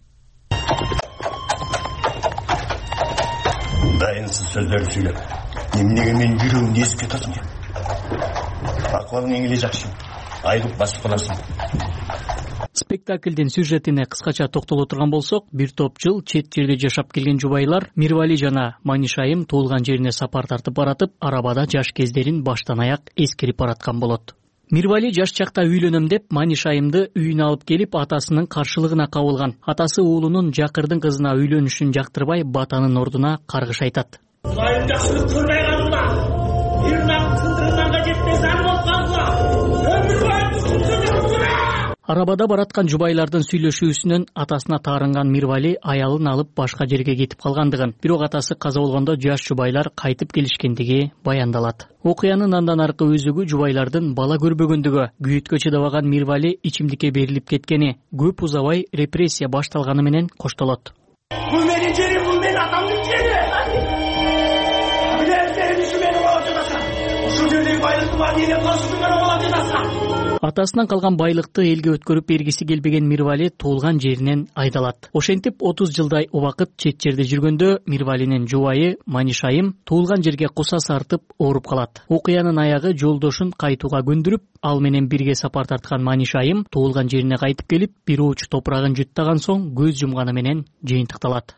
Дайынсыз сөздөрдү сүйлөп, эмнеге мен жүрөгүмдү эске татым деп. Акыбалың эң эле жакшы. Айылып басып каласың. Спектаклдин сюжетине кыскача токтоло турган болсок, бир топ жыл чет жерде жашап келген жубайлар Мирвали жана Манишайым туулган жерине сапар тартып баратып, арабада жаш кездерин баштан аяк эскерип бараткан болот. Мирвали жаш чакта үйлөнөм деп Манишайымды үйүнө алып келип атасынын каршылыгына кабылган. Атасы уулунун Жакырдын кызына үйлөнүшүн жактырбай батанын ордуна каргыш айтат. Айым жакшылык көрбөй калма. Бир нак сындырганга жетпес ар болуп калма. Өмүр бою күндөп Арабада бараткан жубайлардын сүйлөшүүсүнөн атасына таарынган Мирвали аялын алып башка жерге кетип калгандыгын, бирок атасы каза болгондо жаш жубайлар кайтып келишкендиги баяндалат. Окуянын андан аркы өзөгү жубайлардын бала көрбөгөндүгү, күйөткө чыдабаган Мирвали ичимдикке берилип кеткени, көп узабай репрессия башталганы менен коштолот. Бул менин жерим, бул менин атамдын жери. Билерсең, ушу менин болот жатасың. Ушул жердеги байлыкты баары эле кошуп менен болот жатасың. Атасынан калган байлыкты элге өткөрүп бергиси келбеген Мирвали туулган жеринен айдалат. Ошентип отуз жылдай убакыт чет жерде жүргөндө Мирвалинин жубайы Манишайым туулган жерге кусас артып ооруп калат. Окуянын аягы жолдошун кайтууга көндүрүп, ал менен бирге сапар тарткан Манишайым туулган жерине кайтып келип, бир ооч топурагын жуттаган соң көз жумганы менен жыйынтыкталат.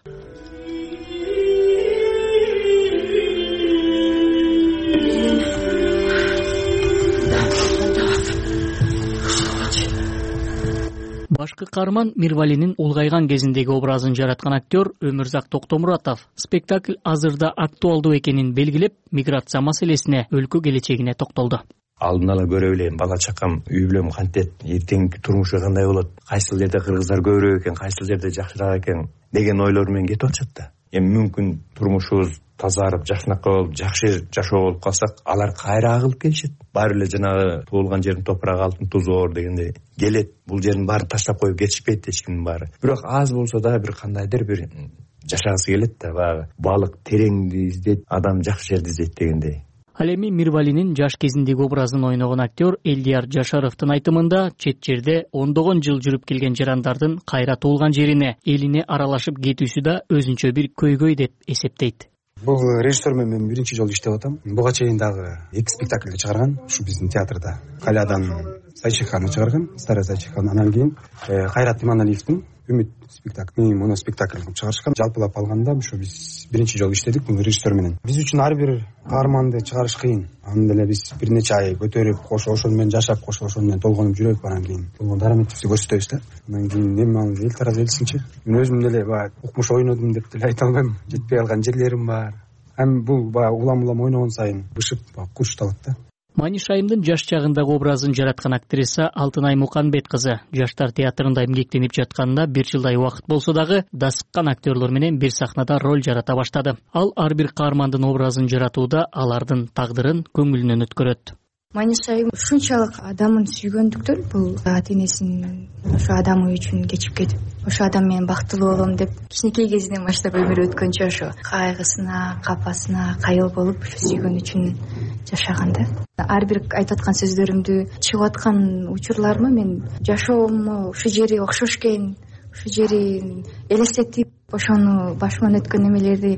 Башкы каарман Мирвалинин улгайган кезиндеги образын жараткан актер Өмүрзак Токтомуратов спектакль азырда актуалдуу экенин белгилеп, миграция маселесине, өлкө келечегине токтолду. Алдын ала көрө билем, бала чакам, үй бүлөм кантет, эртеңки турмушу кандай болот, кайсыл жерде кыргыздар көбүрөөк экен, кайсыл жерде жакшыраак экен деген ойлор менен кетип атышат да. Эми мүмкүн турмушубуз тазарып, жакшынакай болуп, жакшы жашоо болуп калсак, алар кайра агылып келишет. Баары эле жанагы туулган жердин топурагы алтын тузу оор дегендей келет. Бул жердин баарын таштап коюп кетишпейт эч кимдин баары. Бирок аз болсо да бир кандайдыр бир жашагысы келет да, баягы балык тереңди издейт, адам жакшы жерди издейт дегендей. Ал эми Мирвалинин жаш кезиндеги образын ойногон актер Элдияр Жашаровдун айтымында чет жерде ондогон жыл жүрүп келген жарандардын кайра туулган жерине, элине аралашып кетүүсү да өзүнчө бир көйгөй деп эсептейт. Бул режиссер менен мен биринчи жолу иштеп атам. Буга чейин дагы эки спектакль чыгарган ушу биздин театрда. Калядан Зайчиханы чыгарган, Старая Зайчиханы, анан кийин Кайрат Иманалиевдин Үмүт спектаклин, моно спектакль кылып чыгарышкан. Жалпылап алганда ушу биз биринчи жолу иштедик бул режиссер менен. Биз үчүн ар бир каарманды чыгарыш кыйын. Анан деле биз бир нече ай көтөрүп, кошо ошол менен жашап, кошо ошол менен толгонуп жүрөк, анан кийин бул дараметтүүлүктү көрсөтөбүз да. Анан кийин эми ал эл тараз элсинчи. Мен өзүм деле баягы укмуш ойнодум деп деле айта албайм. Жетпей калган жерлерим бар. Эми бул баягы улам-улам ойногон сайын бышып, курчталат да. Манишайымдын жаш чагындагы образын жараткан актриса Алтынай Муканбет кызы жаштар театрында эмгектенип жатканында бир жылдай убакыт болсо дагы дасыккан актерлор менен бир сахнада роль жарата баштады. Ал ар бир каармандын образын жаратууда алардын тагдырын көңүлүнөн өткөрөт. Манишайым ушунчалык адамын сүйгөндүктөн бул ата энесинин ошо адамы үчүн кечип кетип, ошо адам менен бактылуу болом деп кичинекей кезинен баштап өмүр өткөнчө ошо кайгысына, капасына кайыл болуп ошо сүйгөн үчүн жашаган да. Ар бир айтып аткан сөздөрүмдү чыгып аткан учурларыма мен жашоомо ушу жери окшош экен, ушу жери элестетип, ошону башыман өткөн эмелерди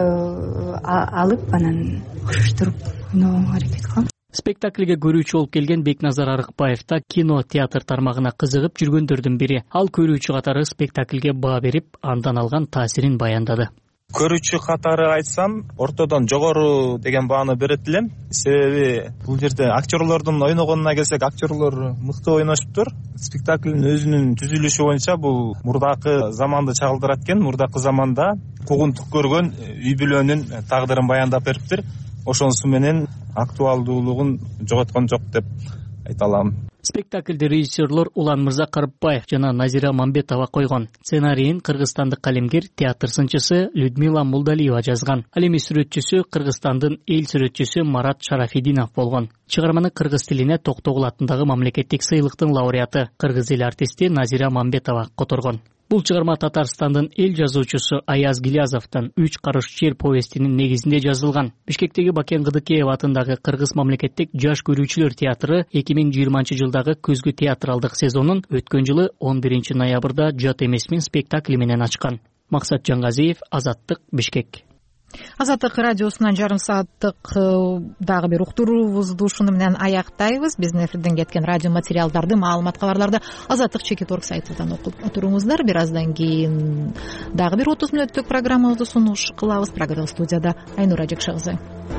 алып анан окшоштуруп ойногонго аракет кылам. Спектакльге көрүүчү болуп келген Бекназар Арыкбаев да кино театр тармагына кызыгып жүргөндөрдүн бири. Ал көрүүчү катары спектакльге баа берип, андан алган таасирин баяндады. Көрүүчү катары айтсам, ортодон жогору деген бааны берет элем. Себеби бул жерде актерлордун ойногонуна келсек, актерлор мыкты ойношуптур. Спектаклдин өзүнүн түзүлүшү боюнча бул мурдакы заманды чагылдырат экен. Мурдакы заманда куугунтук көргөн үй бүлөнүн тагдырын баяндап бериптир. Ошонусу менен актуалдуулугун жоготкон жок деп айта алам. Спектакльди режиссерлор Улан Мырзакарыпбаев жана Назира Мамбетова койгон. Сценарийин кыргызстандык калемгер, театр сынчысы Людмила Мулдалиева жазган. Ал эми сүрөтчүсү Кыргызстандын эл сүрөтчүсү Марат Шарафидинов болгон. Чыгарманы кыргыз тилине Токтогул атындагы мамлекеттик сыйлыктын лауреаты, кыргыз эл артисти Назира Мамбетова которгон. Бул чыгарма Татарстандын эл жазуучусу Аяз Гилязовдун Үч карыш жер повестинин негизинде жазылган. Бишкектеги Бакен Кыдыкеев атындагы Кыргыз мамлекеттик жаш көрүүчүлөр театры эки миң жыйырманчы жылдагы көзгү театралдык сезонун өткөн жылы он биринчи ноябрда Жат эмесмин спектакли менен ачкан. Максат Жаңгазиев, Азаттык, Бишкек. Азаттык радиосунан жарым сааттык дагы бир уктуруубузду ушуну менен аяктайбыз. Биздин эфирден кеткен радио материалдарды, маалымат кабарларды азаттык чекит орг сайтынан окуп отуруңуздар. Бир аздан кийин дагы бир отуз мүнөттүк программабызды сунуш кылабыз. Программа студияда Айнура Жекше кызы.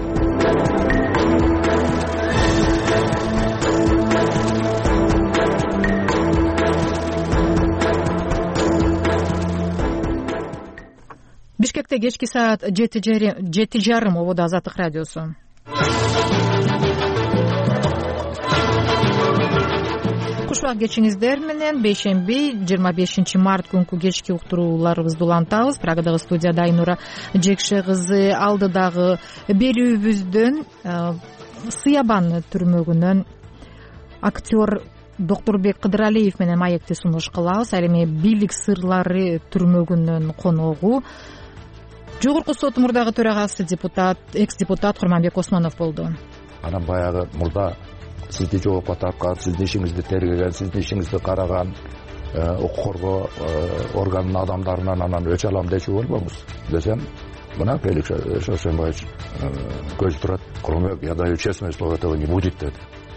Бишкекте кечки саат жети жарым ободо Азаттык радиосу. Кушбак кечиңиздер менен бейшемби жыйырма бешинчи март күнкү кечки уктурууларыбызды улантабыз. Прагадагы студияда Айнура Жекше кызы. Алдыдагы берүүбүздөн Сыябан түрмөгүнөн актер Докторбек Кыдыралиев менен маекти сунуш кылабыз. Ал эми бийлик сырлары түрмөгүнөн коногу Жогорку сот мурдагы төрагасы депутат, экс-депутат Курманбек Осмонов болду. Анан баягы мурда сизди жоопко тарткан, сиздин ишиңизди тергеген, сиздин ишиңизди караган укук коргоо органынын адамдарынан анан өч алам дечү болбоңуз десем, мына Феликс Шошенбаевич көз турат, Курманбек, я даю честное слово, этого не будет деди.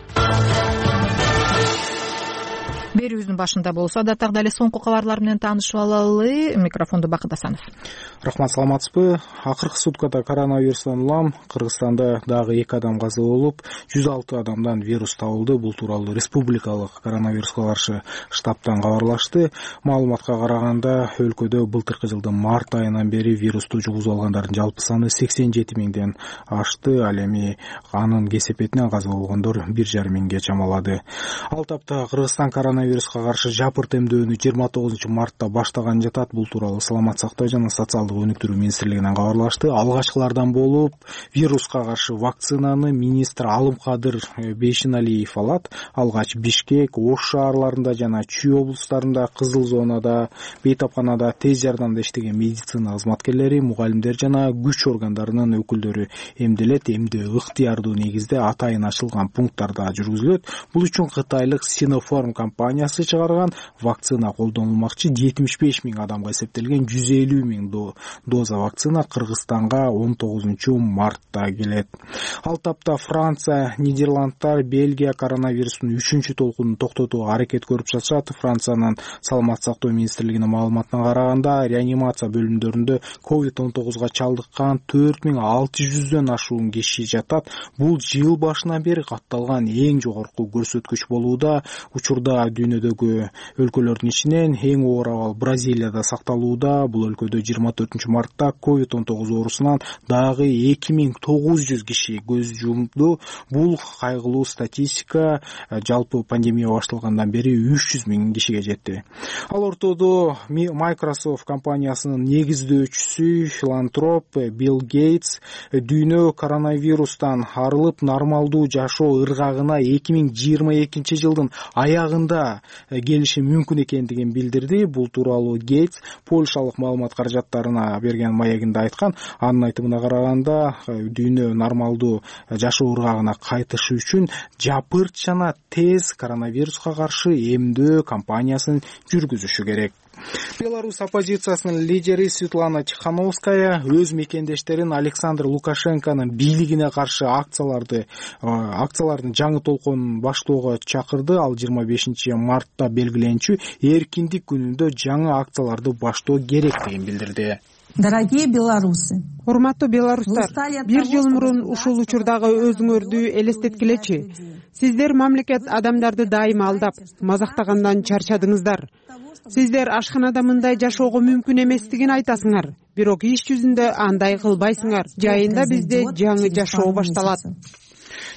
Берүүбүздүн башында болсо да тагда эле соңку кабарлар менен таанышып алалы. Микрофонду Бакыт Асанов. Рахмат, саламатсызбы? Акыркы суткада коронавирустан улам Кыргызстанда дагы эки адам каза болуп, жүз алты адамдан вирус табылды. Бул тууралуу республикалык коронавируска каршы штабтан кабарлашты. Маалыматка караганда, өлкөдө былтыркы жылдын март айынан бери вирусту жугузуп алгандардын жалпы саны сексен жети миңден ашты. Ал эми анын кесепетинен каза болгондор бир жарым миңге чамалады. Ал тапта Кыргызстан коронавируска каршы жапырт эмдөөнү жыйырма тогузунчу мартта баштаган жатат. Бул тууралуу Саламат сактоо жана социалдык өнүктүрүү министрлигинен кабарлашты. Алгачкылардан болуп вируска каршы вакцинаны министр Алымкадыр Бейшеналиев алат. Алгач Бишкек, Ош шаарларында жана Чүй облустарында, Кызыл зонада, бейтапканада тез жардамда иштеген медицина кызматкерлери, мугалимдер жана күч органдарынын өкүлдөрү эмделет. Эмдөө ыктыярдуу негизде атайын ачылган пункттарда жүргүзүлөт. Бул үчүн кытайлык Синофарм компаниясы чыгарган вакцина колдонулмакчы. жетимиш беш миң адамга эсептелген жүз элүү миң доза вакцина Кыргызстанга он тогузунчу мартта келет. Ал тапта Франция, Нидерландтар, Бельгия коронавирустун үчүнчү толкунун токтотууга аракет көрүп жатышат. Франциянын саламат сактоо министрлигинин маалыматына караганда, реанимация бөлүмдөрүндө ковид он тогузга чалдыккан төрт миң алты жүздөн ашуун киши жатат. Бул жыл башынан бери катталган эң жогорку көрсөткүч болууда. Учурда дүйнөдөгү өлкөлөрдүн ичинен эң оор абал Бразилияда сакталууда. Бул өлкөдө жыйырма төртүнчү мартта ковид он тогуз оорусунан дагы эки миң тогуз жүз киши көз жумду. Бул кайгылуу статистика. Жалпы пандемия башталгандан бери үч жүз миң кишиге жетти. Ал ортодо Microsoft компаниясынын негиздөөчүсү, филантроп Билл Гейтс дүйнө коронавирустан арылып нормалдуу жашоо ыргагына эки миң жыйырма экинчи жылдын аягында келиши мүмкүн экендигин билдирди. Бул тууралуу Гейтс Польшалык маалымат каражаттарына берген маегинде айткан. Анын айтымына караганда, дүйнө нормалдуу жашоо ыргагына кайтышы үчүн жапырт жана тез коронавируска каршы эмдөө кампаниясын жүргүзүшү керек. Беларусь оппозициясынын лидери Светлана Тихановская өз мекендештерин Александр Лукашенконун бийлигине каршы акцияларды акциялардын жаңы толконун баштоого чакырды. Ал жыйырма бешинчи мартта белгиленчү эркиндик күнүндө жаңы акцияларды баштоо керектигин билдирди. Дорогие белорусы, урматтуу белорустар, бир жыл мурун ушул учурдагы өзүңөрдү элестеткилечи. Сиздер мамлекет адамдарды дайыма алдап, мазактагандан чарчадыңыздар. Сиздер ашканада мындай жашоого мүмкүн эместигин айтасыңар, бирок иш жүзүндө андай кылбайсыңар. Жайында бизде жаңы жашоо башталат.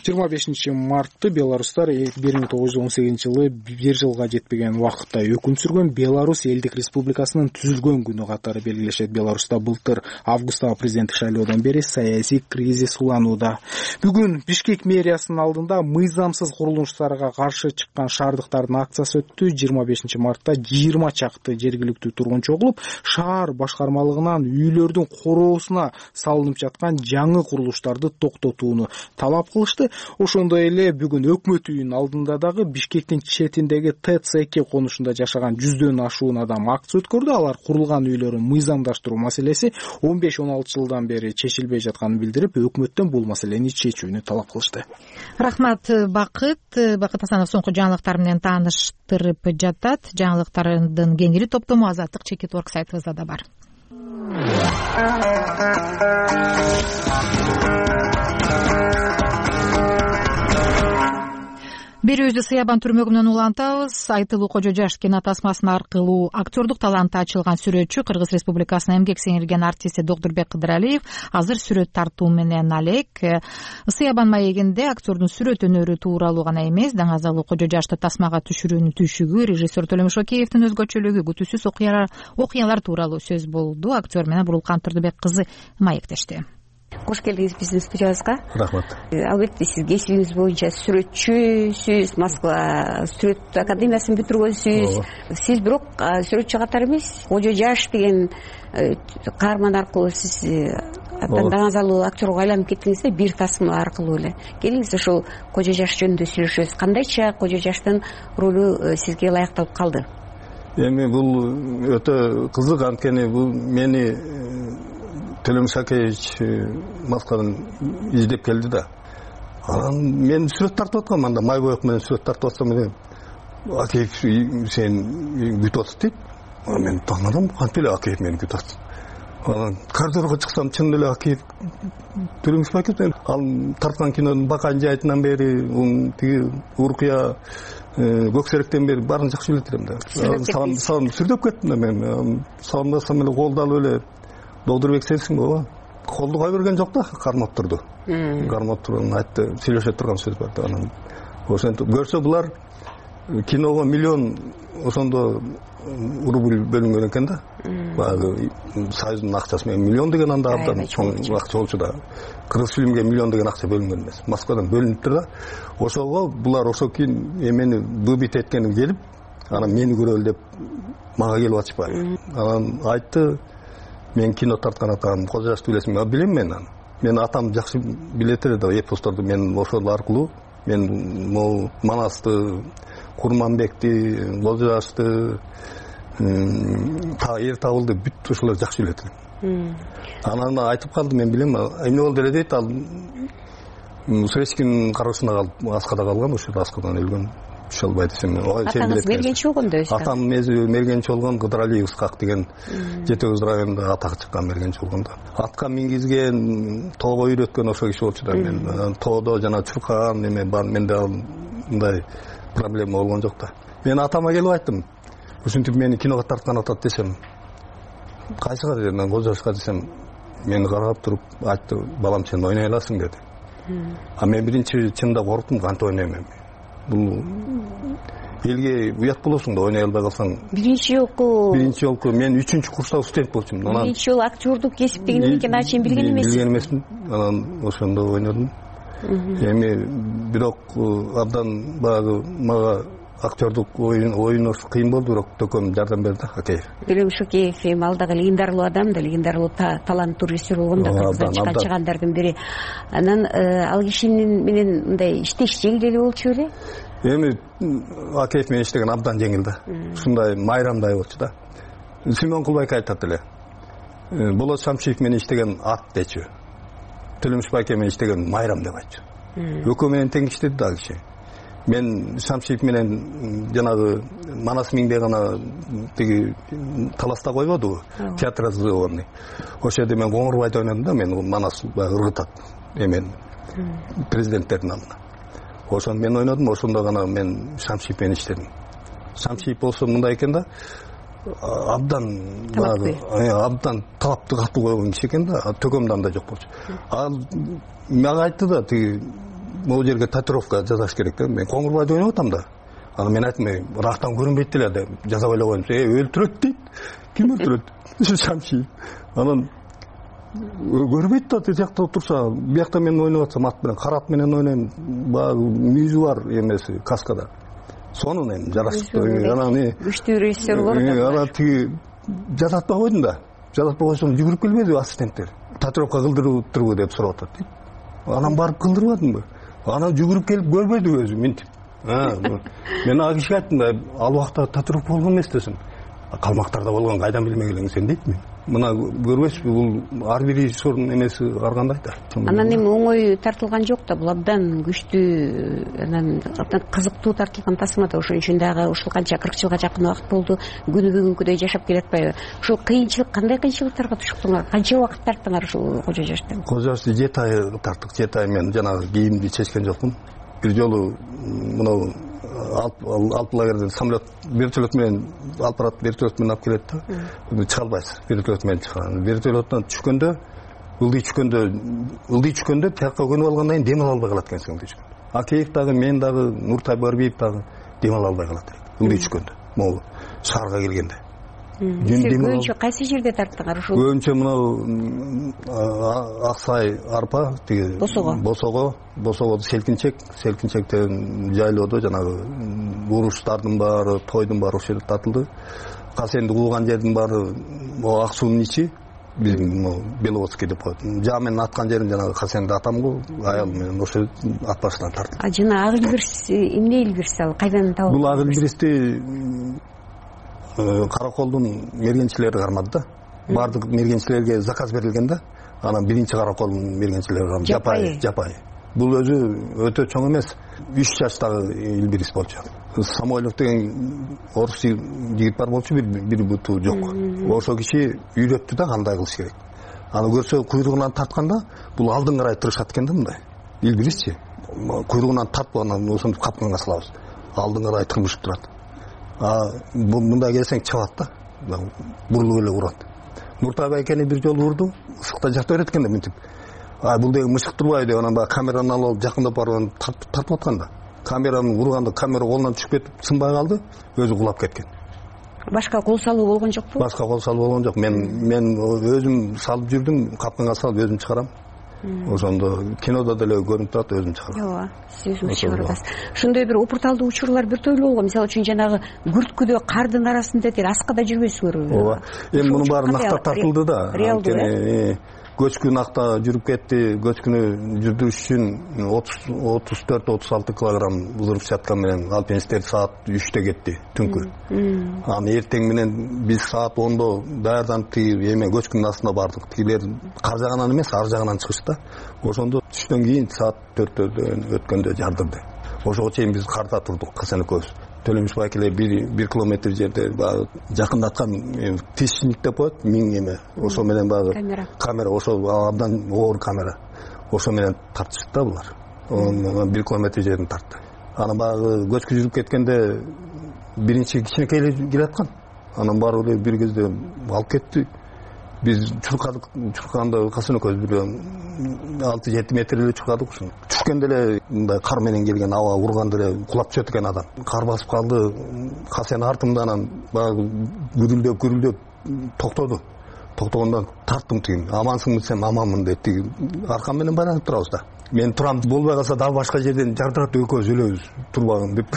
жыйырма бешинчи мартты белорустар бир миң тогуз жүз он сегизинчи жылы бир жылга жетпеген убакытта өкүм сүргөн Беларусь элдик республикасынын түзүлгөн күнү катары белгилешет. Беларуста былтыр августтагы президенттик шайлоодон бери саясий кризис уланууда. Бүгүн Бишкек мэриясынын алдында мыйзамсыз курулуштарга каршы чыккан шаардыктардын акциясы өттү. жыйырма бешинчи мартта жыйырма чакты жергиликтүү тургунчу чогулуп, шаар башкармалыгынан үйлөрдүн короосуна салынып жаткан жаңы курулуштарды токтотууну талап кылышты. Ошондой эле бүгүн өкмөт үйүнүн алдында дагы Бишкектин четиндеги ТЭЦ эки конушунда жашаган жүздөн ашуун адам акция өткөрдү. Алар курулган үйлөрүн мыйзамдаштыруу маселеси он беш он алты жылдан бери чечилбей жатканын билдирип, өкмөттөн бул маселени чечүүнү талап кылышты. Рахмат Бакыт. Бакыт Асанов соңку жаңылыктар менен тааныштырып жатат. Жаңылыктардын кеңири топтому Азаттык чекит орг сайтыбызда да бар. Берүүбүздү Сыябан түрмөгүнөн улантабыз. Айтылуу Кожо Жаш кинотасмасы аркылуу актёрдук таланты ачылган сүрөтчү Кыргыз Республикасынын эмгек сиңирген артисти Докторбек Кыдыралиев азыр сүрөт тартуу менен алек. Сыябан маегинде актёрдун сүрөт өнөрү тууралуу гана эмес, Даңазалуу Кожо Жашты тасмага түшүрүүнүн түйшүгү, режиссер Төлөмүш Океевдин өзгөчөлүгү, күтүүсүз окуялар окуялар тууралуу сөз болду. Актер менен Бурулкан Турдубек кызы маектешти. Кош келдиңиз биздин студиябызга. Рахмат. Албетте сиз кесибиңиз боюнча сүрөтчүсүз, Москва сүрөт академиясын бүтүргөнсүз. Сиз бирок сүрөтчү катары эмес, Кожо Жаш деген каарман аркылуу сиз Даңазалуу актерге айланып кеттиңиз да, бир тасма аркылуу эле. Келиңиз ошол Кожо Жаш жөнүндө сүйлөшөбүз. Кандайча Кожо Жаштын ролу сизге ылайыкталып калды? Эми бул өтө кызык, анткени бул мени Төлөмүш Акеевич Москвадан издеп келди да. Анан мен сүрөт тартып аткам, анда май боек менен сүрөт тартып атсам эле Акеев сен күтүп атат дейт. Мен таңдадым, кантип эле Акеев мени күтүп атат. Анан коридорго чыксам, чын эле Акеев Төлөмүш Акеев. Ал тарткан кинонун Бакан жайытынан бери, тиги Уркуя Көксеректен бери баарын жакшы билет элем да. Салам сүрдөп кеттим да мен. Саламдасам эле колду алып эле Докторбек сенсиң го? Колду кой берген жок да, кармап турду. Кармап турган айтты, сүйлөшө турган сөз бар да. Анан ошентип көрсө булар киного миллион ошондо рубль бөлүнгөн экен да. Баягы Союздун акчасы менен миллион деген анда абдан чоң акча болчу да. Кыргыз фильмге миллион деген акча бөлүнгөн эмес. Москвадан бөлүнүптүр да. Ошого булар ошо кийин эмени быбит эткенин келип, анан мени көрөлү деп мага келип атышпайбы. Анан айтты, мен кино тарткан атам, Кожо Жашты билесиңби? Билем мен аны. Мен атам жакшы билет эле да, эпосторду мен ошол аркылуу мен могу Манасты, Курманбекти, Кожо Жашты, Эр Табылды бүт ошолор жакшы билет элем. Анан айтып калды, мен билем, эмне болду эле дейт, ал Советскийдин кароосуна калып, аскада калган, ошол аскадан өлгөн. Шалбай десем, атаңыз мергенчи болгон да өзү. Атам мергенчи болгон, Кыдыралиев Ускак деген Жети Көз районунда атак чыккан мергенчи болгон да. Атка мингизген, тоого үйрөткөн ошол киши болчу да. Мен тоодо жана чуркаган неме бар, менде мындай проблема болгон жок да. Мен атама келип айттым. Ушинтип мени киного тарткан атат десем, кайсыга дедим, мен Кожо Жашка десем, мени карап туруп айтты, балам сен ойной аласың деди. А мен биринчи чында корктум, кантип ойнойм? Бул элге уят болосуң да, ойной албай калсаң. Биринчи жолку Биринчи жолку мен үчүнчү курста студент болчумун. Биринчи жолу актёрдук кесип деген эмне экенин ачын билген эмесмин. Билген эмесмин. Анан ошондо ойнодум. Эми бирок абдан багы мага актёрдук оюн оюн кыйын болду, бирок төкөм жардам берди Акеев. Төлөмүш Океев эми ал дагы легендарлуу адам да, легендарлуу таланттуу режиссер болгон да, Кыргыздан чыккан чыгандардын бири. Анан ал кишинин менен мындай иштеш жеңил эле болчу беле? Эми Акеев менен иштеген абдан жеңил да. Ушундай майрамдай болчу да. Симон Кулбайка айтат эле. Болот Шамшиев менен иштеген ат дечү. Төлөмүш Байке менен иштеген майрам деп айтчу. Экөө менен тең иштеди да киши. Мен Шамшиев менен жанагы Манас миңде гана тиги таласта койбодубу? Театр зоонный. Ошол жерде мен Коңурбайды ойнодум да, мен Манас ыргытат эмен президенттердин алдына. Ошону мен ойнодум, ошондо гана мен Шамшиев менен иштедим. Шамшиев болсо мындай экен да, абдан абдан талапты катуу койгон киши экен да, төкөмдөн да жок болчу. Ал мага айтты да, тиги могу жерге татуировка жасаш керек да. Мен Коңурбайды ойноп атам да. Анан мен айттым, ырактан көрүнбөйт деле деп жасап эле коюм. Э, өлтүрөт дейт. Ким өлтүрөт? Шамши. Анан көрбөйт да, тиякта отурса, биякта мен ойноп атсам ат менен, карат менен ойнойм. Баягы мүйүзү бар эмеси, каскада. Сонун эми жараштык. Анан күчтүү режиссер болот. Анан тиги жасатпай койдум да. Жасатпай койсом жүгүрүп келбеди ассистенттер. Татуировка кылдырыптырбы деп сурап атат дейт. Анан барып кылдырбадымбы? Анан жүгүрүп келип көрбөдү өзү минтип. Мен ага кишиге айттым да, ал убакта татуировка болгон эмес десем. Калмактарда болгон кайдан билмек элең сен дейт мен. Мына көрбөйсүзбү, бул ар бир режиссердун эмеси ар кандай да. Анан эми оңой тартылган жок да, бул абдан күчтүү, анан абдан кызыктуу тартылган тасма да. Ошон үчүн дагы ушул канча кырк жылга жакын убакыт болду, күнү бүгүнкүдөй жашап келатпайбы? Ушул кыйынчылык, кандай кыйынчылыктарга туштуңар? Канча убакыт тарттыңар ушул Кожо Жашта? Кожо Жашта жети ай тарттык. жети ай мен жанагы кийимди чечкен жокмун. Бир жолу мынау алып лагерден самолет, вертолет менен алып барат, вертолет менен алып келет да. Чыга албайсыз, вертолет менен чыккан. Вертолеттан түшкөндө, ылдый түшкөндө, ылдый түшкөндө тиякка көнүп алгандан кийин дем ала албай калат экенсиң ылдый түшкөндө. Акеев дагы, мен дагы, Нуртай Барбиев дагы дем ала албай калат ылдый түшкөндө. Могу шаарга келгенде. Сиз көбүнчө кайсы жерде тарттыңар ушул? Көбүнчө мынау Аксай арпа, тиги Босого, Босого, Босого селкинчек, селкинчектен жайлоодо жанагы уруштардын баары, тойдун баары ошол жерде тартылды. Касенди кууган жердин баары могу ак суунун ичи, биздин могу Беловодский деп коет. Жаа менен аткан жерим жанагы Касенди атам го, аял менен ошо ат башынан тартылды. А жана ак илбирс, эмне илбирс ал? Кайдан табылды? Бул ак илбирсти караколдун мергенчилери кармады да. Бардык мергенчилерге заказ берилген да. Анан биринчи караколдун мергенчилери кармады. Жапай, жапай. Бул өзү өтө чоң эмес. үч жаштагы илбирис болчу. Самойлов деген орус жигит бар болчу, бир буту жок. Ошо киши үйрөттү да кандай кылыш керек. Аны көрсө куйругунан тартканда бул алдын карай тырышат экен да мындай. Илбирисчи. Куйругунан тартып анан ошентип капканга салабыз. Алдын карай тырмышып турат. А мында келсең чабат да, бурулуп эле урат. Нуртай байкени бир жолу урду, ысыкта жата берет экен да мынтип. А бул деген мышык турбайбы деп анан баягы камераны алып жакындап барып тартып атканда. Камераны урганда камера колунан түшүп кетип, сынбай калды, өзү кулап кеткен. Башка кол салуу болгон жокпу? Башка кол салуу болгон жок. Мен мен өзүм салып жүрдүм, капканга салып өзүм чыгарам. Ошондо кинодо деле көрүнүп турат, өзүм чыгарам. Ооба, сиз өзүңүз чыгарасыз. Ошондой бир опурталдуу учурлар бир тойлуу болгон. Мисалы үчүн жанагы күрткүдө кардын арасында тер аскада жүрбөйсүңөрбү? Ооба. Эми мунун баары накта тартылды да. Анткени көчкү накта жүрүп кетти. Көчкүнү жүрдүрүш үчүн отуз төрт отуз алты килограмм взрывчатка менен алпинисттер саат үчтө кетти түнкү. Аны эртең менен биз саат ондо даярданып тиги эме көчкүнүн астына бардык. Тигилер кар жагынан эмес, ар жагынан чыгышты. Ошондо түштөн кийин саат төрттөн өткөндө жардырды. Ошого чейин биз карда турдук, Касен экөөбүз. Төлөмүш байкелер бир километр жерде баягы жакындаткан тишник деп коет, миң эме. Ошо менен баягы камера, ошо абдан оор камера. Ошо менен тартышты да булар. бир километр жерден тартты. Анан баягы көчкү жүрүп кеткенде биринчи кичинекей эле келаткан. Анан барып эле бир кезде алып кетти. Биз чуркадык, чурканда Касен экөөбүз бир алты жети метр эле чуркадык ушун. Түшкөндө эле мындай кар менен келген аба урганда эле кулап түшөт экен адам. Кар басып калды. Касен артымдан анан баягы гүрүлдөп гүрүлдөп токтоду. Токтогондон тарттым тигин. Амансыңбы десем, аманмын деп тиги аркам менен байланып турабыз да. Мен турам, болбой калса дагы башка жерден жардырат, экөөбүз өлөбүз турбагын деп.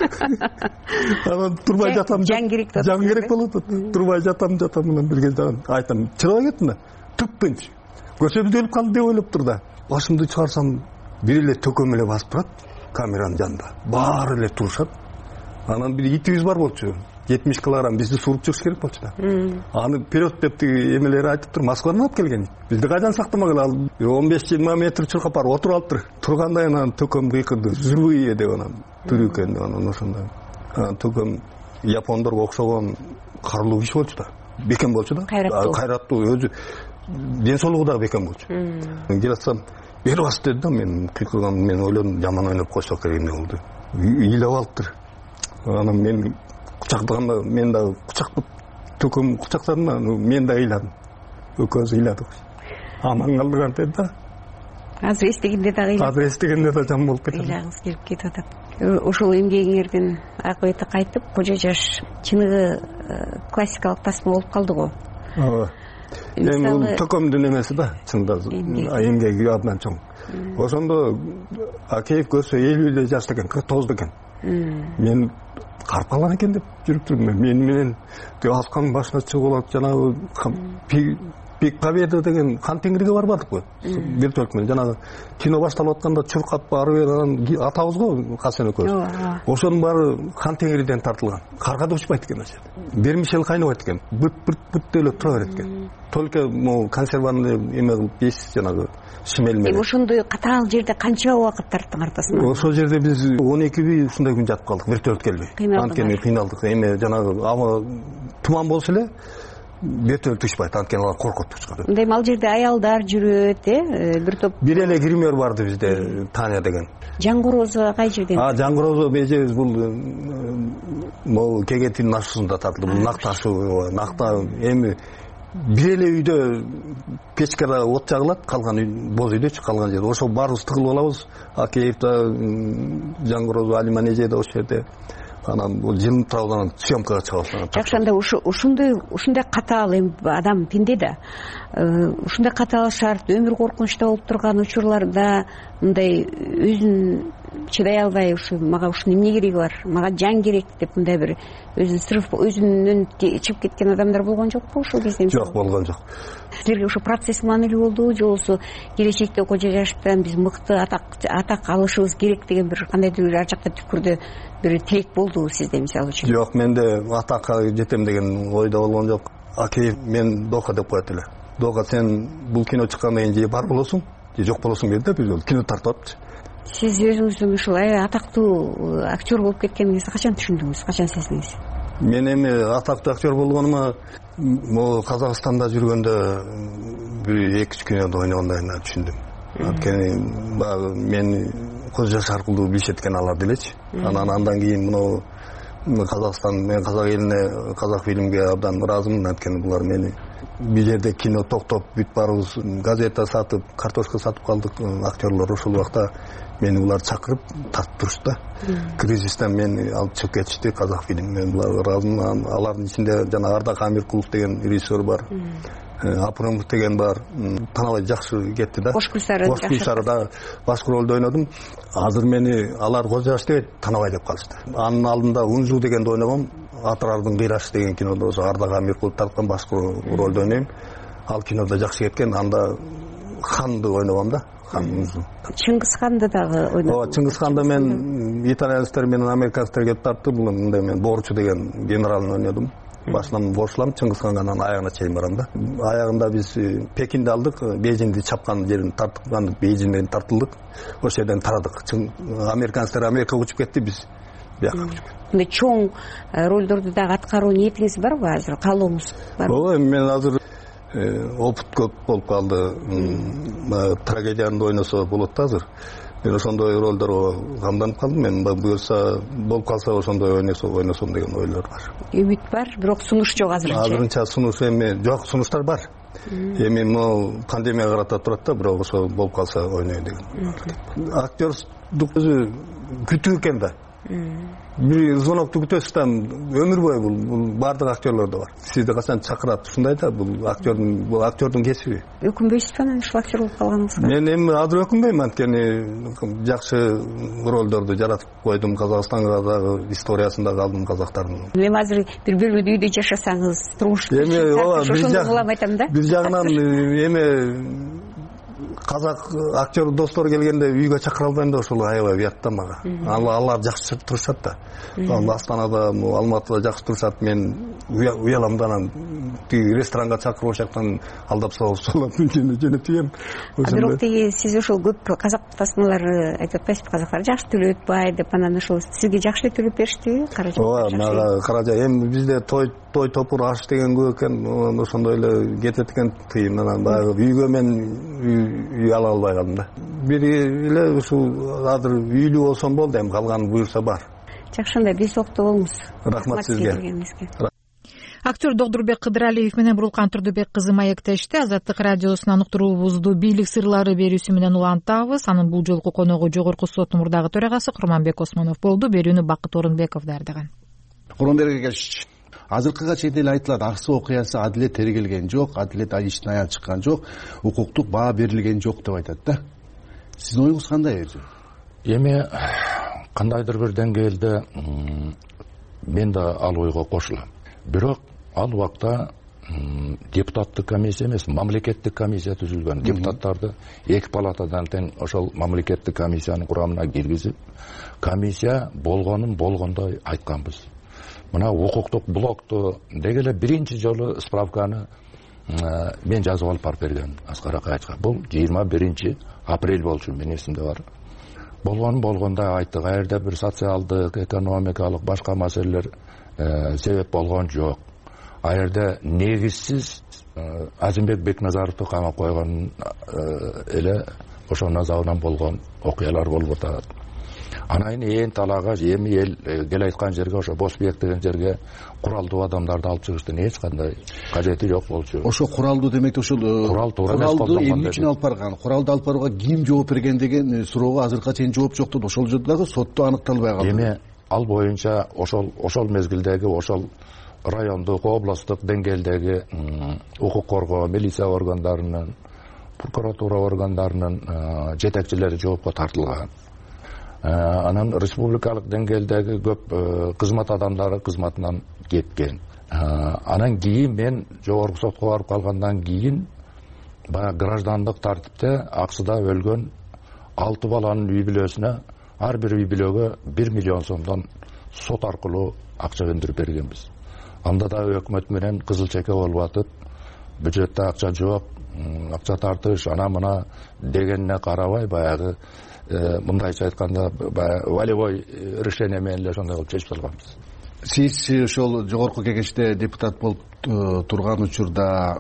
Анан турбай жатам. Жан керек да. Жан керек болот. Турбай жатам, жатам менен бир кезде айтам, чыгып кеттим да. Түптүнч. Көчөбүз өлүп калды деп ойлоп тур да. Башымды чыгарсам, бир эле төкөм эле басып турат камеранын жанында. Баары эле турушат. Анан бир итибиз бар болчу. жетимиш килограмм бизди сууруп чыгыш керек болчу да. Аны вперед деп тиги эмелери айтып тур, Москвадан алып келген. Бизди кайдан сактамагыла, он беш жыйырма метр чуркап барып отуруп алыптыр. Тургандай анан төкөм кыйкырды, живые деп анан тирүү экен деп анан ошондой. Анан төкөм япондорго окшогон карлуу киши болчу да. Бекем болчу да. Кайраттуу, өзү ден соолугу дагы бекем болчу. Келатсам, бери бас деди да, мен кыйкырган, мен ойлодум жаман ойноп койсок керек эмне болду. Ыйлап алыптыр. Анан мен кучактаганда мен дагы кучактап төкөм кучактадым да, мен да ыйладым. Экөөбүз ыйладык. Аман калдык антет да. азыр эстегенде дагы азыр эстегенде да жам болуп кетет, ыйлагыңыз келип кетип атат. Ошол эмгегиңердин акыбети кайтып, кожо жаш чыныгы классикалык тасма болуп калды го. ооба. Эми бул төкөмдүн эмеси да, чында эмгеги абдан чоң. Ошондо Акеев көрсө элүү элүү жашта экен, кырк тогузда экен. Мен карып калган экен деп жүрүп турдум. Мени менен асканын башына чыгып алат, жанагы Пик Победа деген хан теңирге барбадыкпы? Вертолет менен жанагы кино башталып атканда чуркап барып берген атабыз го Хасен экөөбүз. Ошонун баары хан теңирден тартылган. Карга да учпайт экен ошо. Бермишел кайнабайт экен. Бүт бүт бүт эле тура берет экен. Только могу консерваны эме кылып бес жанагы шимел менен. Ошондой катаал жерде канча убакыт тарттың артасынан? Ошол жерде биз он эки үй ушундай күн жатып калдык, вертолет келбей. Анткени кыйналдык. Эме жанагы ама туман болсо эле вертолет учпайт, анткени алар коркот учкан. Мындай ал жерде аялдар жүрөт, э, бир топ. Бир эле гример барды бизде, Таня деген. Жаңгырозо кай жерден? А, Жаңгырозо межебиз бул могу Кегетинин ашуусунда тартылды. Бул накта ашуу, накта эми бир эле үйдө печкада от жагылат, калган боз үйдөчү, калган жерде. Ошо баарыбыз тыгылып алабыз. Акеевда, Жаңгырозо, Алиман эже да ошол жерде. Анан бул жылын таудан съемкага чыгып. Жакшы, анда ушундай ушундай катаал эми адам пенде да. Ушундай катаал шарт, өмүр коркунучта болуп турган учурларда мындай өзүн чыдай албай, ушу мага ушунун эмне кереги бар, мага жан керек деп мындай бир өзүн сырыф өзүнөн чыгып кеткен адамдар болгон жокпу ошол кезде? Жок, болгон жок. Силерге ошо процесс маанилүү болдубу, же болбосо келечекте кожо жаштан биз мыкты атак атак алышыбыз керек деген бир кандайдыр бир ар жакта түкүрдө бир тилек болдубу сизде мисалы үчүн? Жок, менде атакка жетем деген ойдо болгон жок. Акеев мен Дока деп коет эле. Дока, сен бул кино чыккандан кийин же бар болосуң, же жок болосуң деди да, бир кино тартып атчы. Сиз өзүңүздүн ушулай атактуу актер болуп кеткениңизди качан түшүндүңүз, качан сездиңиз? Мен эми атактуу актер болгонума могу Казакстанда жүргөндө бир эки үч кинода ойногондо түшүндүм. Анткени баягы мени көз жаш аркылуу билишет экен алар делечи. Анан андан кийин мына Казакстан, мен казак элине, казак фильмге абдан ыраазымын, анткени булар мени бир жерде кино токтоп бүт баарыбыз газета сатып, картошка сатып калдык, актерлор ошол убакта мени булар чакырып тартып турушты да. Кризистен мени алып чыгып кетишти, казак фильм. Мен буларга ыраазымын. Алардын ичинде жана Ардак Амиркулов деген режиссер бар. Апрымов деген бар. Танабай жакшы кетти да. Кошкулсары да башкы ролдо ойнодум. Азыр мени алар көз жаш дебейт, Танабай деп калышты. Анын алдында Унжу дегенди ойногом. Атырардын кыйрашы деген кинодо ошо Ардак Амиркулов тарткан башкы ролдо ойнойм. Ал кинодо жакшы кеткен. Анда ханды ойногом да. Чыңгыз ханды дагы ойнодум. Ооба, Чыңгыз ханды мен итальянецтер менен американецтер келип тартты. Бул мындай мен Борчу деген генералын ойнодум. Башынан борчулам, Чыңгыз ханга анан аягына чейин барам да. Аягында биз Пекинди алдык, Бейжиңди чапкан жерин тарткан, Бейжиңден тартылдык. Ошол жерден тарадык. Американецтер Америкага учуп кетти, биз бияка учуп кеттик. Мындай чоң ролдорду дагы аткаруу ниетиңиз барбы азыр? Каалооңуз барбы? Ооба, мен азыр опыт көп болуп калды. Трагедияны ойносо болот да азыр. Мен ошондой ролдорго камданып калдым. Мен буюрса болуп калса ошондой ойносо ойносом деген ойлор бар. Үмүт бар, бирок сунуш жок азырынча. Азырынча сунуш эми жок, сунуштар бар. Эми могу пандемияга карата турат да, бирок ошо болуп калса ойнойм деген. Актердук өзү күтүү экен да. Бир звонокту күтөсүз да, өмүр бою бул баардык актерлордо бар. Сизди качан чакырат, ушундай да, бул актердин бул актердин кесиби. Өкүнбөйсүзбү анан ушул актер болуп калганыңызга? Мен эми азыр өкүнбөйм, анткени жакшы ролдорду жаратып койдум, Казакстанга дагы историясында калдым казактардын. Эми азыр бир бөлмөдө үйдө жашасаңыз, турмуш эми ооба, ошондой улам айтам да. Бир жагынан эми казак актер достор келгенде үйгө чакыра албайм да, ошол аябай уят да мага. Алар жакшы турушат да. Астанада, Алматыда жакшы турушат. Мен уялам да, анан тиги ресторанга чакырып ошол жактан алдап салып жөнөтөйм. Бирок тиги сиз ошол көп казак тасмалары айтып атпайсызбы, казактар жакшы төлөп атпайт деп, анан ошол сизге жакшы эле төлөп бериштиби? Каражат. Ооба, мага каражат. Эми бизде той той топур аш деген көп экен, ошондой эле кетет экен тыйын. Анан баягы үйгө мен үй ала албай калдым да. Бири эле ушул азыр үйлүү болсом болду, эми калганы буюрса бар. Жакшы, анда биз окто болуңуз. Рахмат сизге. Актер Догдурбек Кыдыралиев менен Бурулкан Турдубек кызы маектешти. Азаттык радиосунан уктуруубузду бийлик сырлары берүүсү менен улантабыз. Анын бул жолку коногу Жогорку соттун мурдагы төрагасы Курманбек Осмонов болду. Берүүнү Бакыт Орунбеков даярдаган. Курманбекке келишичи. Азыркыга чейин эле айтылат, Аксы окуясы адилет тергелген жок, адилет иштин аял чыккан жок, укуктук баа берилген жок деп айтат да. Сиздин оюңуз кандай? Эми кандайдыр бир деңгээлде мен да ал ойго кошулам. Бирок ал убакта депутаттык комиссия эмес, мамлекеттик комиссия түзүлгөн. Депутаттарды эки палатадан тең ошол мамлекеттик комиссиянын курамына киргизип, комиссия болгонун болгондой айтканбыз. Мына укуктук блокту деги эле биринчи жолу справканы мен жазып алып барып берген Аскар Акаевичке. Бул жыйырма биринчи апрель болчу, менин эсимде бар. Болгон болгондой айттык. Аерде бир социалдык, экономикалык башка маселелер себеп болгон жок. Аерде негизсиз Азимбек Бекназаровду камап койгон эле ошо назарынан болгон окуялар болуп атат. Анан ээн талаага эми эл кел айткан жерге, ошо Босбек деген жерге куралдуу адамдарды алып чыгыштын эч кандай кажети жок болчу. Ошо куралдуу демекти ошол курал туура эмес куралды эмне үчүн алып барган? Куралды алып барууга ким жооп берген деген суроого азыркыга чейин жооп жок деп ошол жерде дагы сотто аныкталбай калды. Эми ал боюнча ошол ошол мезгилдеги ошол райондук, областтык деңгээлдеги укук коргоо, милиция органдарынын, прокуратура органдарынын жетекчилери жоопко тартылган. Анан республикалык деңгээлдеги көп кызмат адамдары кызматынан кеткен. Анан кийин мен жогорку сотко барып калгандан кийин баягы граждандык тартипте Аксыда өлгөн алты баланын үй бүлөсүнө ар бир үй бүлөгө бир миллион сомдон сот аркылуу акча өндүрүп бергенбиз. Анда да өкмөт менен кызыл чеке болуп атып, бюджетте акча жок, акча тартыш, ана мына дегенине карабай баягы мындайча айтканда волевой решение менен эле ошондой кылып чечип салганбыз. Сиз ошол жогорку кеңеште депутат болуп турган учурда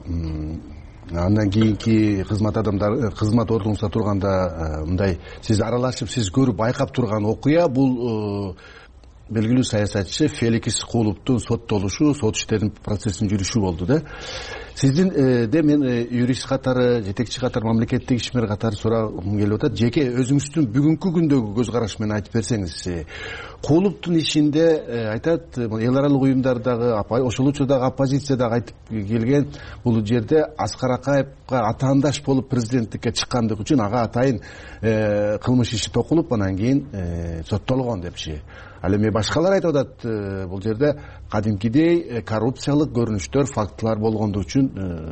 андан кийинки кызмат адамдар кызмат ордуңузда турганда мындай сиз аралашып, сиз көрүп байкап турган окуя бул белгилүү саясатчы Феликс Кулуптун соттолушу, сот иштеринин процессин жүрүшү болду да. Сиздин де мен юрист катары, жетекчи катары, мамлекеттик ишмер катары сурагым келип атат. Жеке өзүңүздүн бүгүнкү күндөгү көз караш менен айтып берсеңиз. Кулуптун ишинде айтат, эл аралык уюмдардагы, ошол учурдагы оппозициядагы айтып келген, бул жерде Аскар Акаевга атаандаш болуп президенттикке чыккандыгы үчүн ага атайын кылмыш иши токулуп, анан кийин соттолгон депчи. Ал эми башкалар айтып атат, бул жерде кадимкидей коррупциялык көрүнүштөр, фактылар болгондугу үчүн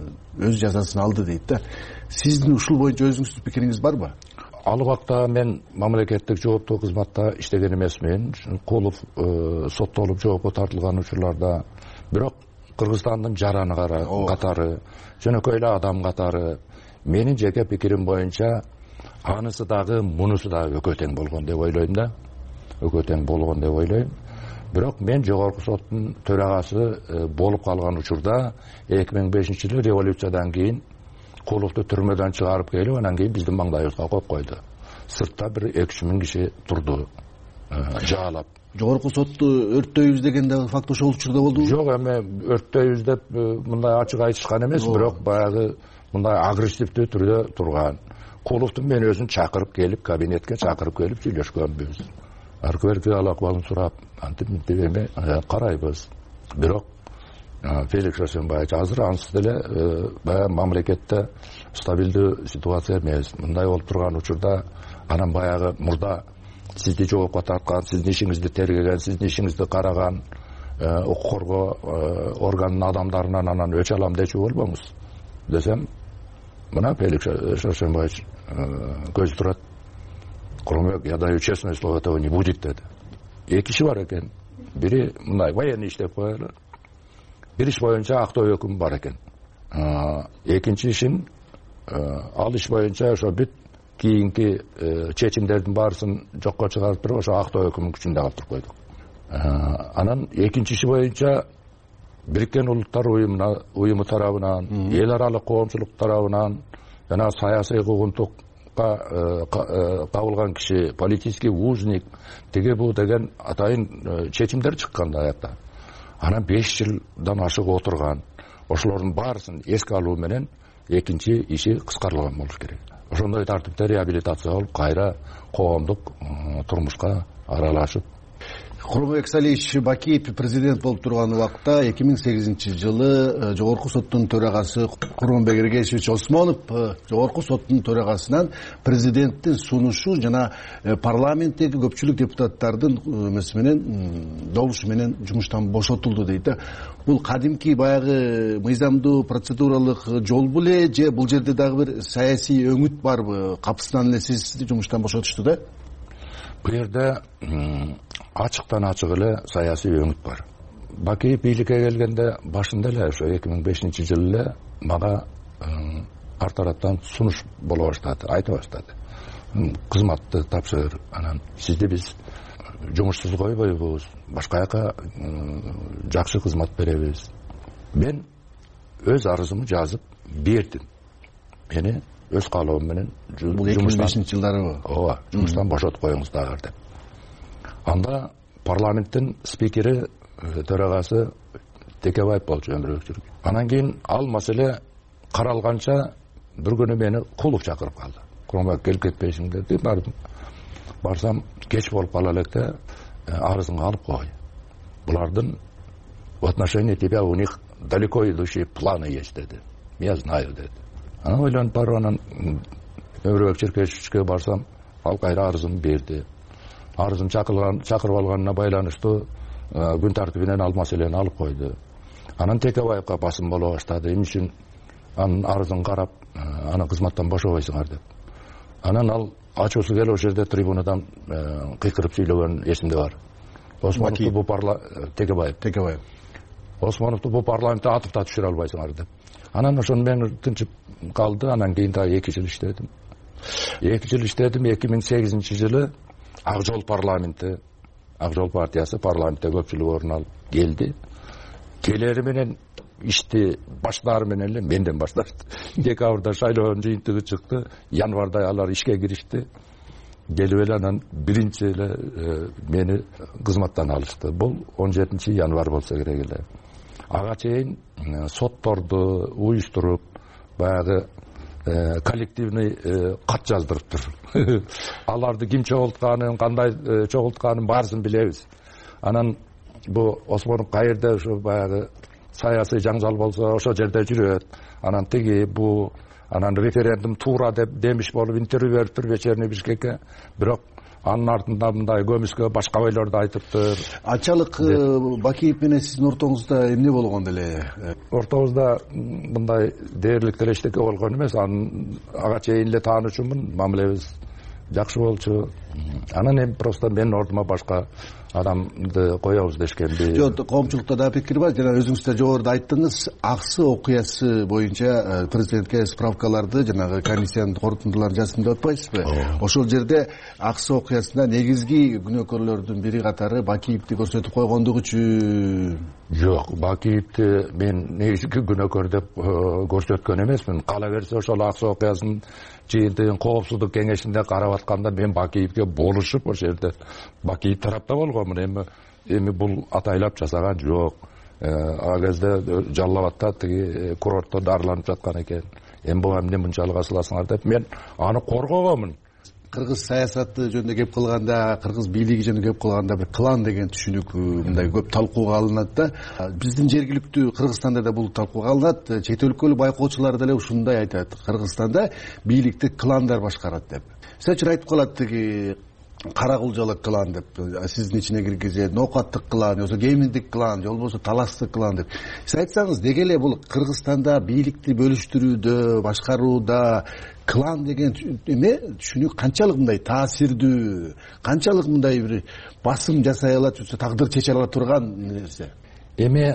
өз жазасын алды дейт да. Сиздин ушул боюнча өзүңүздүн пикириңиз барбы? Ал убакта мен мамлекеттик жооптуу кызматта иштеген эмесмин. Кулов соттолуп жоопко тартылган учурларда, бирок Кыргызстандын жараны катары, жөнөкөй эле адам катары менин жеке пикирим боюнча анысы дагы мунусу дагы экөө тең болгон деп ойлойм да. Экөө тең болгон деп ойлойм. Бирок мен жогорку соттун төрагасы болуп калган учурда эки миң бешинчи жылы революциядан кийин Куловду түрмөдөн чыгарып келип, анан кийин биздин маңдайыбызга коюп койду. Сыртта бир эки үч миң киши турду, жаалап. Жогорку сотту өрттөйбүз деген дагы факт ошол учурда болдубу? Жок, эми өрттөйбүз деп мындай ачык айтышкан эмес, бирок баягы мындай агрессивдүү түрдө турган. Куловду мен өзүн чакырып келип, кабинетке чакырып келип сүйлөшкөнбүз. Аркыберге ал акыбалын сурап, антип мынтип эми карайбыз. Бирок Феликс Осенбаевич азыр ансыз деле баягы мамлекетте стабилдүү ситуация эмес. Мындай болуп турган учурда анан баягы мурда сизди жоопко тарткан, сиздин ишиңизди тергеген, сиздин ишиңизди караган укук коргоо органынын адамдарынан анан өч алам дечү болбоңуз десем, мына Феликс Осенбаевич көз турат. Курманбек, я даю честное слово, этого не будет деди. Эки иши бар экен. Бири мындай военный иштеп коелу. Бир иш боюнча актоо өкүмү бар экен. Экинчи ишин ал иш боюнча ошо бүт кийинки чечимдердин баарысын жокко чыгарып туруп, ошо актоо өкүмүнүн күчүндө калтырып койдук. Анан экинчи иши боюнча Бириккен Улуттар уюму тарабынан, эл аралык коомчулук тарабынан жана саясий куугунтук кабылган киши, политический узник, теге бу деген атайын чечимдер чыккан аякта. анан беш жылдан ашык отурган, ошолордун баарысын эске алуу менен экинчи иши кыскартылган болуш керек. Ошондой тартипте реабилитация болуп, кайра коомдук турмушка аралашып. Курманбек Салиевич Бакиев президент болуп турган убакта эки миң сегизинчи жылы Жогорку соттун төрагасы Курманбек Эргешевич Осмонов Жогорку соттун төрагасынан президенттин сунушу жана парламенттеги көпчүлүк депутаттардын эмеси менен добушу менен жумуштан бошотулду дейт. Бул кадимки баягы мыйзамдуу процедуралык жол беле же бул жерде дагы бир саясий өңүт барбы? Капысынан эле сизди жумуштан бошотушту да? Бул жерде ачыктан ачык эле саясий өңүт бар. Бакиев бийликке келгенде башында эле ошо эки миң бешинчи жылы эле мага ар тараптан сунуш боло баштады, айта баштады. Кызматты тапшыр, анан сизди биз жумушсуз койбойбуз, башка жака жакшы кызмат беребиз. Мен өз арызымды жазып бердим. Мени өз каалоом менен бул эки миң бешинчи жылдары ооба жумуштан бошотуп коюңуздар деп. Анда парламенттин спикери төрагасы Текебаев болчу Өмүрбек. Анан кийин ал маселе каралганча бир күнү мени Кулов чакырып калды. Курманбек келип кетпейсиң деди. Бардым. Барсам кеч болуп кала электе арызыңды алып кой. Булардын в отношении тебя у них далеко идущие планы есть деди. Я знаю деди. Анан ойлонуп барып анан Өмүрбек Черкешевичке барсам, ал кайра арызын берди. Арызын чакырылган, чакырып алганына байланыштуу күн тартибинен ал маселени алып койду. Анан Текебаевка басым боло баштады. Эмне үчүн анын арызын карап, аны кызматтан бошобойсуңар деп. Анан ал ачуусу келип ошол жерде трибунадан кыйкырып сүйлөгөн эсимде бар. Осмоновду бул парламент Текебаев. Текебаев. Осмоновду бул парламентте атып да түшүрө албайсыңар деп. Анан ошону мен тынчып калды. Анан кийин дагы эки жыл иштедим. эки жыл иштедим. эки миң сегизинчи жылы Ак жол парламенти, Ак жол партиясы парламентте көпчүлүк орун алып келди. Келери менен ишти баштаары менен эле менден башташты. Декабрда шайлоонун жыйынтыгы чыкты. Январда алар ишке киришти. Келип эле анан биринчи эле мени кызматтан алышты. Бул он жетинчи январь болсо керек эле. Ага чейин сотторду уюштуруп, баягы коллективный кат жаздырыптыр. Аларды ким чогултканын, кандай чогултканын баарысын билебиз. Анан бу Осмонов кайерде ошо баягы саясий жаңжал болсо ошол жерде жүрөт. Анан тиги бу анан референдум туура деп демиш болуп интервью бериптир вечерний Бишкекке. Бирок анын артында мындай көмүскө башка ойлорду айтыптыр. Ачалык Бакиев менен сиздин ортоңузда эмне болгон эле? Ортобузда мындай дээрлик деле эчтеке болгон эмес. Анын ага чейин эле таанычумун, мамилебиз жакшы болчу. Анан эми просто менин ордума башка адамды коебуз дешкенби. Жок, коомчулукта да пикир бар. Жана өзүңүз да жогоруда айттыңыз, Аксы окуясы боюнча президентке справкаларды, жанагы комиссиянын корутундуларын жаздым деп атпайсызбы? Ошол жерде Аксы окуясында негизги күнөөкөрлөрдүн бири катары Бакиевди көрсөтүп койгондугу үчүн. Жок, Бакиевди мен негизги күнөөкөр деп көрсөткөн эмесмин. Кала берсе ошол Аксы окуясынын жыйынтыгын коопсуздук кеңешинде карап атканда мен Бакиевге болушуп ошол жерде Бакиев тарапта болгонмун. Эми эми бул атайлап жасаган жок. Ал кезде Жалал Абадта тиги курортто дарыланып жаткан экен. Эми буга эмне мынчалык асыласыңар деп мен аны коргогонмун. Кыргыз саясаты жөнүндө кеп кылганда, кыргыз бийлиги жөнүндө кеп кылганда бир клан деген түшүнүк мындай көп талкууга алынат да. Биздин жергиликтүү Кыргызстанда да бул талкууга алынат. Чет өлкөлүк байкоочулар деле ушундай айтат. Кыргызстанда бийликти кландар башкарат деп. Сечир айтып калат тиги Каракулжалык клан деп, сиздин ичине киргизет, Ноокаттык клан, же Кеминдик клан, же болбосо Таластык клан деп. Сиз айтсаңыз, деги эле бул Кыргызстанда бийликти бөлүштүрүүдө, башкарууда клан деген эме түшүнүк канчалык мындай таасирдүү, канчалык мындай бир басым жасай алат, же тагдыр чече ала турган нерсе? Эми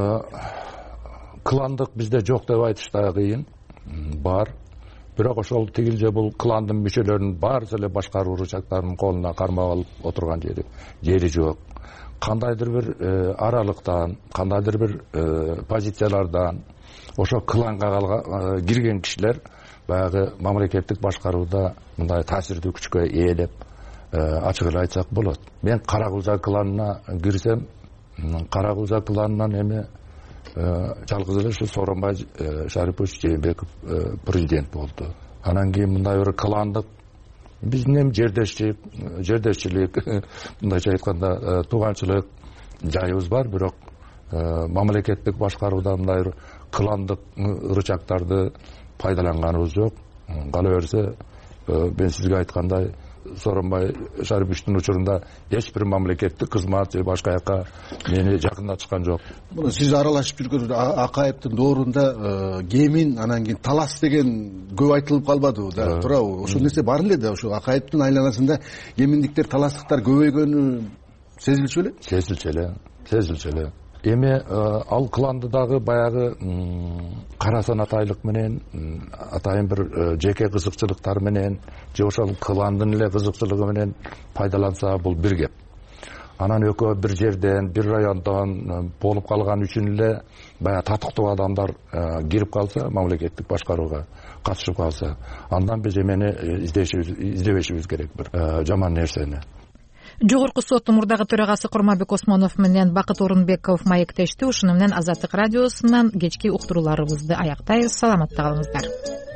кландык бизде жок деп айтыш да кыйын. Бар. Бирок ошол тигилже бул кландын мүчөлөрүнүн баары эле башкаруу рычагдарынын колуна кармап алып отурган жери жери жок. Кандайдыр бир аралыктан, кандайдыр бир позициялардан ошо кланга кирген кишилер баягы мамлекеттик башкарууда мындай таасирдүү күчкө ээ деп ачык эле айтсак болот. Мен Каракулжа кланына кирсем, Кара-Кулжа кланынан эми жалгыз эле ушу Сооронбай Шарипович Жээнбеков президент болду. Анан кийин мындай бир кландык биздин эми жердешчилик жердешчилик мындайча айтканда тууганчылык жайыбыз бар, бирок мамлекеттик башкарууда мындай бир кландык ырычактарды пайдаланганыбыз жок. Кала берсе мен сизге айткандай Сооронбай Шариповичтин учурунда эч бир мамлекеттик кызмат же башка жака мени жакындатышкан жок. Мына сиз аралашып жүргөн Акаевдин доорунда кемин анан кийин талас деген көп айтылып калбадыбы да, туурабы? Ошол нерсе бар эле да, ошо Акаевдин айланасында кеминдиктер, таластыктар көбөйгөнү сезилчү беле? Сезилчү эле, сезилчү эле. Эми ал кланды дагы баягы карасан атайлык менен, атайын бир жеке кызыкчылыктар менен же ошол кландын эле кызыкчылыгы менен пайдаланса бул бир кеп. Анан экөө бир жерден, бир райондон болуп калган үчүн эле баягы татыктуу адамдар кирип калса, мамлекеттик башкарууга катышып калса, андан биз эмени издебешибиз керек бир жаман нерсени. Жогорку соттун мурдагы төрагасы Курманбек Осмонов менен Бакыт Орунбеков маектешти. Ушуну менен Азаттык радиосунан кечки уктурууларыбызды аяктайбыз. Саламатта калыңыздар.